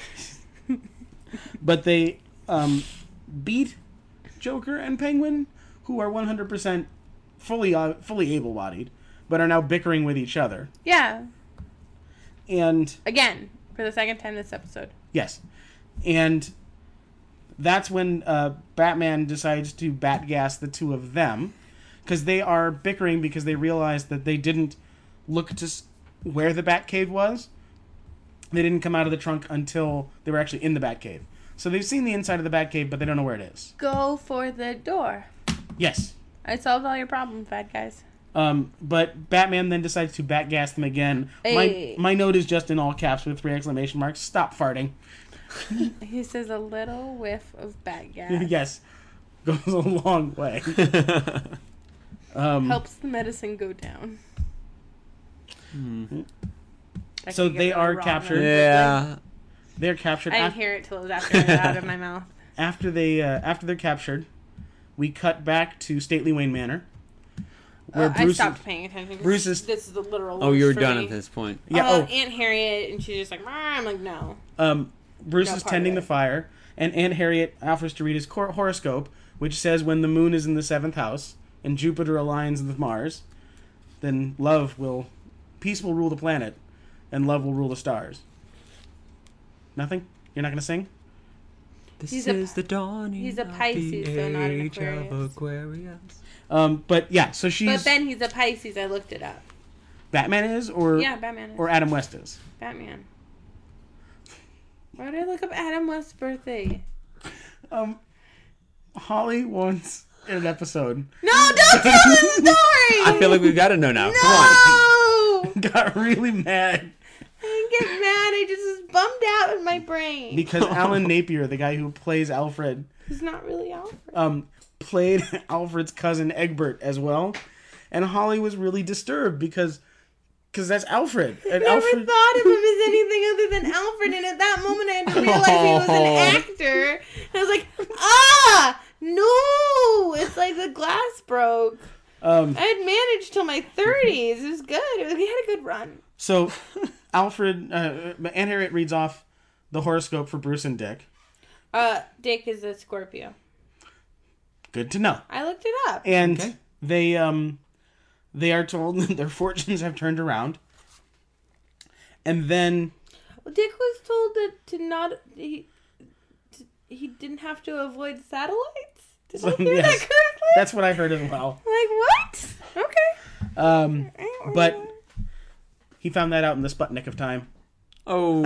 but they um, beat Joker and Penguin, who are one hundred percent fully uh, fully able-bodied, but are now bickering with each other. Yeah, And again for the second time this episode. yes, and that's when uh, Batman decides to bat gas the two of them, because they are bickering because they realize that they didn't look to s- where the Batcave was. They didn't come out of the trunk until they were actually in the Batcave. So they've seen the inside of the Batcave, but they don't know where it is. Go for the door. Yes. I solved all your problems, bad guys. Um, but Batman then decides to bat gas them again. Hey. My my note is just in all caps with three exclamation marks. Stop farting. He says a little whiff of bat gas Yes. Goes a long way. um, helps the medicine go down. That So could get they really are wrong captured. really Yeah. they're captured quickly. I didn't af- hear it till it was after it was out of my mouth. after they uh, after they're captured. We cut back to Stately Wayne Manor, where Uh, I Bruce. stopped paying attention. 'cause Bruce is- This is the literal. Oh, you were for done me. at this point. Yeah. Uh, oh, Aunt Harriet, and she's just like, "Rah," I'm like, no. um, Bruce No is part tending of the it. fire, and Aunt Harriet offers to read his cor- horoscope, which says when the moon is in the seventh house and Jupiter aligns with Mars, then love will, peace will rule the planet, and love will rule the stars. Nothing? You're not gonna sing? This He's a- is the dawning he's a of Pisces, the so not an age of Aquarius. Aquarius. Um, but yeah, so she's But then he's a Pisces. I looked it up. Batman is, or Yeah, Batman is. or Adam West is. Batman. Why did I look up Adam West's birthday? Um, Holly once in an episode No, don't tell the story! I feel like we've got to know now. Come on. No! got really mad I didn't get mad. I just was bummed out in my brain. because Alan Napier, the guy who plays Alfred, It's not really Alfred. um, played Alfred's cousin Egbert as well, and Holly was really disturbed because because that's Alfred. And I never Alfred, thought of him as anything other than Alfred, and at that moment I had to realize he was an actor. And I was like, ah, no! It's like the glass broke. um, I had managed till my thirties. It was good. It was, we had a good run. so Alfred, uh, Aunt Harriet reads off the horoscope for Bruce and Dick. Uh, Dick is a Scorpio. Good to know. I looked it up. And Okay. they um they are told that their fortunes have turned around. And then Dick was told to, to not he to, he didn't have to avoid satellites. Did I hear Yes. that correctly? that's what I heard as well. Like what? Okay. Um but he found that out in the Sputnik of time. Oh.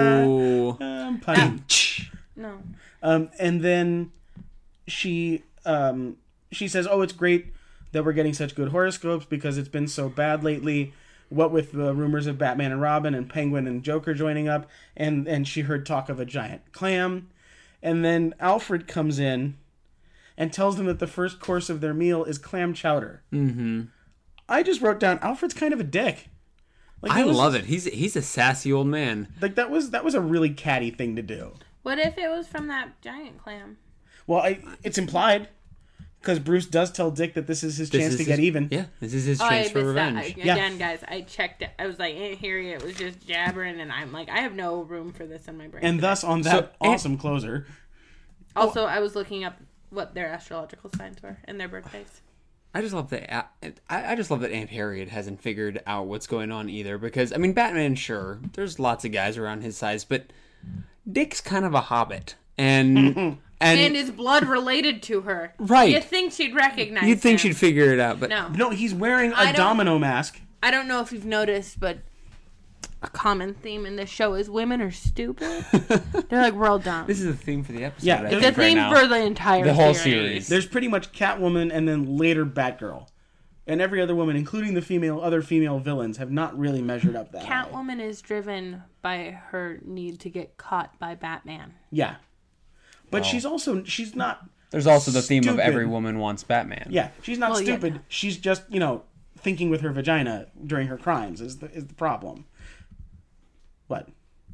Um, punny. No. Um, and then she um, she says, "Oh, it's great that we're getting such good horoscopes because it's been so bad lately. What with the rumors of Batman and Robin and Penguin and Joker joining up, and and she heard talk of a giant clam, and then Alfred comes in and tells them that the first course of their meal is clam chowder. Mm-hmm. I just wrote down Alfred's kind of a dick. Like, I love it. He's he's a sassy old man. Like that was that was a really catty thing to do. What if it was from that giant clam? Well, I, it's implied because Bruce does tell Dick that this is his This chance is to his- get even. Yeah, this is his Oh, I chance for missed that. revenge. I, Yeah. Again, guys, I checked it. I was like, Aunt Harriet was just jabbering, and I'm like, I have no room for this in my brain. And today. thus, on that So, Aunt- awesome closer, Also, I was looking up what their astrological signs were and their birthdays. I just love that. I, I just love that Aunt Harriet hasn't figured out what's going on either. Because I mean, Batman, sure, there's lots of guys around his size, but Dick's kind of a hobbit, and and, And is blood related to her? Right. You think she'd recognize? you'd think him. she'd figure it out, but No, no, he's wearing I a don't- domino mask. I don't know if you've noticed, but a common theme in this show is women are stupid. They're like, we're all dumb. this is the theme for the episode. Yeah, I the think, the right theme now. for the entire The whole series. series. There's pretty much Catwoman and then later Batgirl. And every other woman, including the female other female villains, have not really measured up that high. Catwoman is driven by her need to get caught by Batman. Yeah. But Well. she's also, she's not, There's also the theme of Stupid. every woman wants Batman. yeah, she's not Well, yeah. stupid. She's just, you know, thinking with her vagina during her crimes is the, is the problem. What?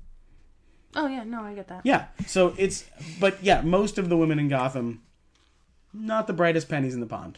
Oh yeah, no, I get that. Yeah. So it's, but yeah, most of the women in Gotham, not the brightest pennies in the pond.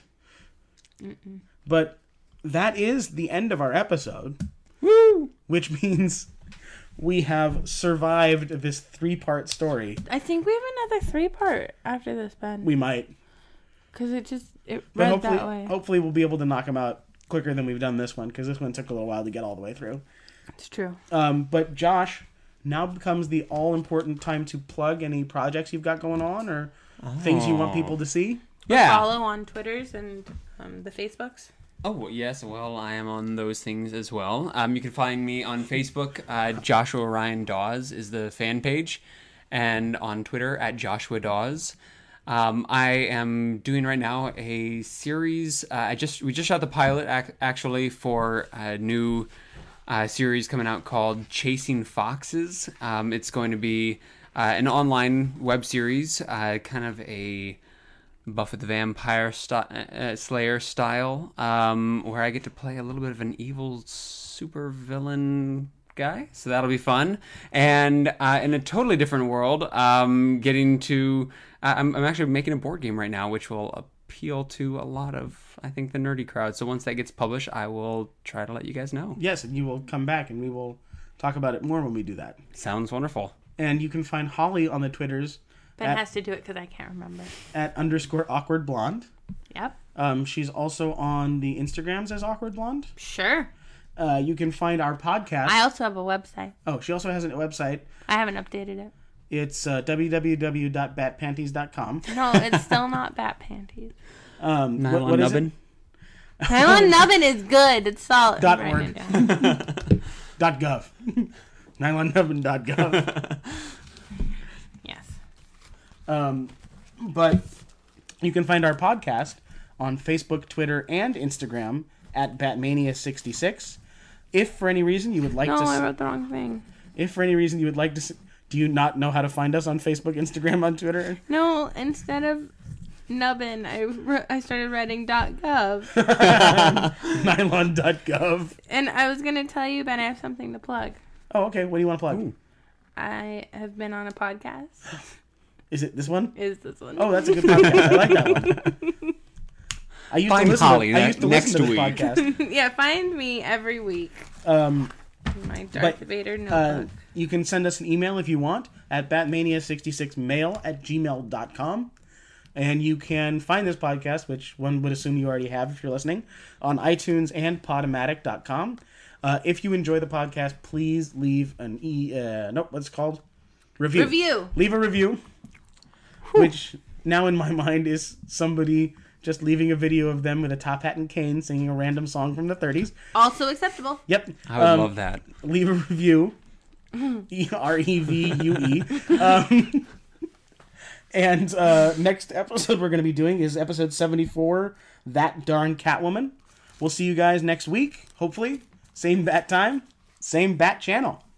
Mm-mm. But that is the end of our episode. Woo! Which means we have survived this three-part story. I think we have another three part after this, Ben. We might. Because it just it But read hopefully, that way. hopefully we'll be able to knock them out quicker than we've done this one, because this one took a little while to get all the way through. It's true. Um, but Josh, now becomes the all-important time to plug any projects you've got going on or things you want people to see. Yeah. Follow on Twitters and um, the Facebooks. Oh, yes. Well, I am on those things as well. Um, you can find me on Facebook. Uh, Joshua Ryan Dawes is the fan page. And on Twitter at Joshua Dawes. Um, I am doing right now a series. Uh, I just We just shot the pilot, ac- actually, for a new uh, series coming out called Chasing Foxes. Um, it's going to be uh, an online web series, uh, kind of a Buffy the Vampire st- uh, Slayer style, um, where I get to play a little bit of an evil super villain guy. So that'll be fun. And uh, in a totally different world, um, getting to... Uh, I'm, I'm actually making a board game right now, which will appeal to a lot of, I think, the nerdy crowd. So once that gets published, I will try to let you guys know. Yes, and you will come back and we will talk about it more when we do that. Sounds wonderful. And you can find Holly on the Twitters Ben at, has to do it because I can't remember. at underscore awkward blonde. Yep. Um, she's also on the Instagrams as awkward blonde. Sure. Uh, you can find our podcast. I also have a website. oh, she also has a website. I haven't updated it. It's uh, w w w dot bat panties dot com. No, it's still not Bat Panties. Um, what, Nylon what is nubbin. it? Nylon Nubbin is good. It's solid. Dot I'm writing org. it down. Dot gov. nylon nubbin dot gov. Yes. Um, but you can find our podcast on Facebook, Twitter, and Instagram at Batmania sixty-six. If for any reason you would like No, to, I s- wrote the wrong thing. if for any reason you would like to, s- do you not know how to find us on Facebook, Instagram, on Twitter? No, instead of Nubbin, I, wr- I started writing .gov. nylon dot gov. And I was going to tell you, Ben, I have something to plug. Oh, okay. What do you want to plug? Ooh. I have been on a podcast. Is it this one? Is this one? Oh, that's a good podcast. I like that one. I used Find to listen Holly to, I ne- used to next listen to this week. podcast. Yeah, find me every week. Um, in My Darth But, Vader uh, notebook. you can send us an email if you want at batmania sixty-six mail at gmail dot com. And you can find this podcast, which one would assume you already have if you're listening, on iTunes and podomatic dot com. Uh, if you enjoy the podcast, please leave an e. Uh, nope, what's it called? Review. Review. Leave a review, which now in my mind is somebody just leaving a video of them with a top hat and cane singing a random song from the thirties. Also acceptable. Yep. I would Um, love that. Leave a review. E R E V U E. Um, and uh, next episode we're going to be doing is episode seventy-four, That Darn Catwoman. We'll see you guys next week, hopefully. Same bat time, same bat channel.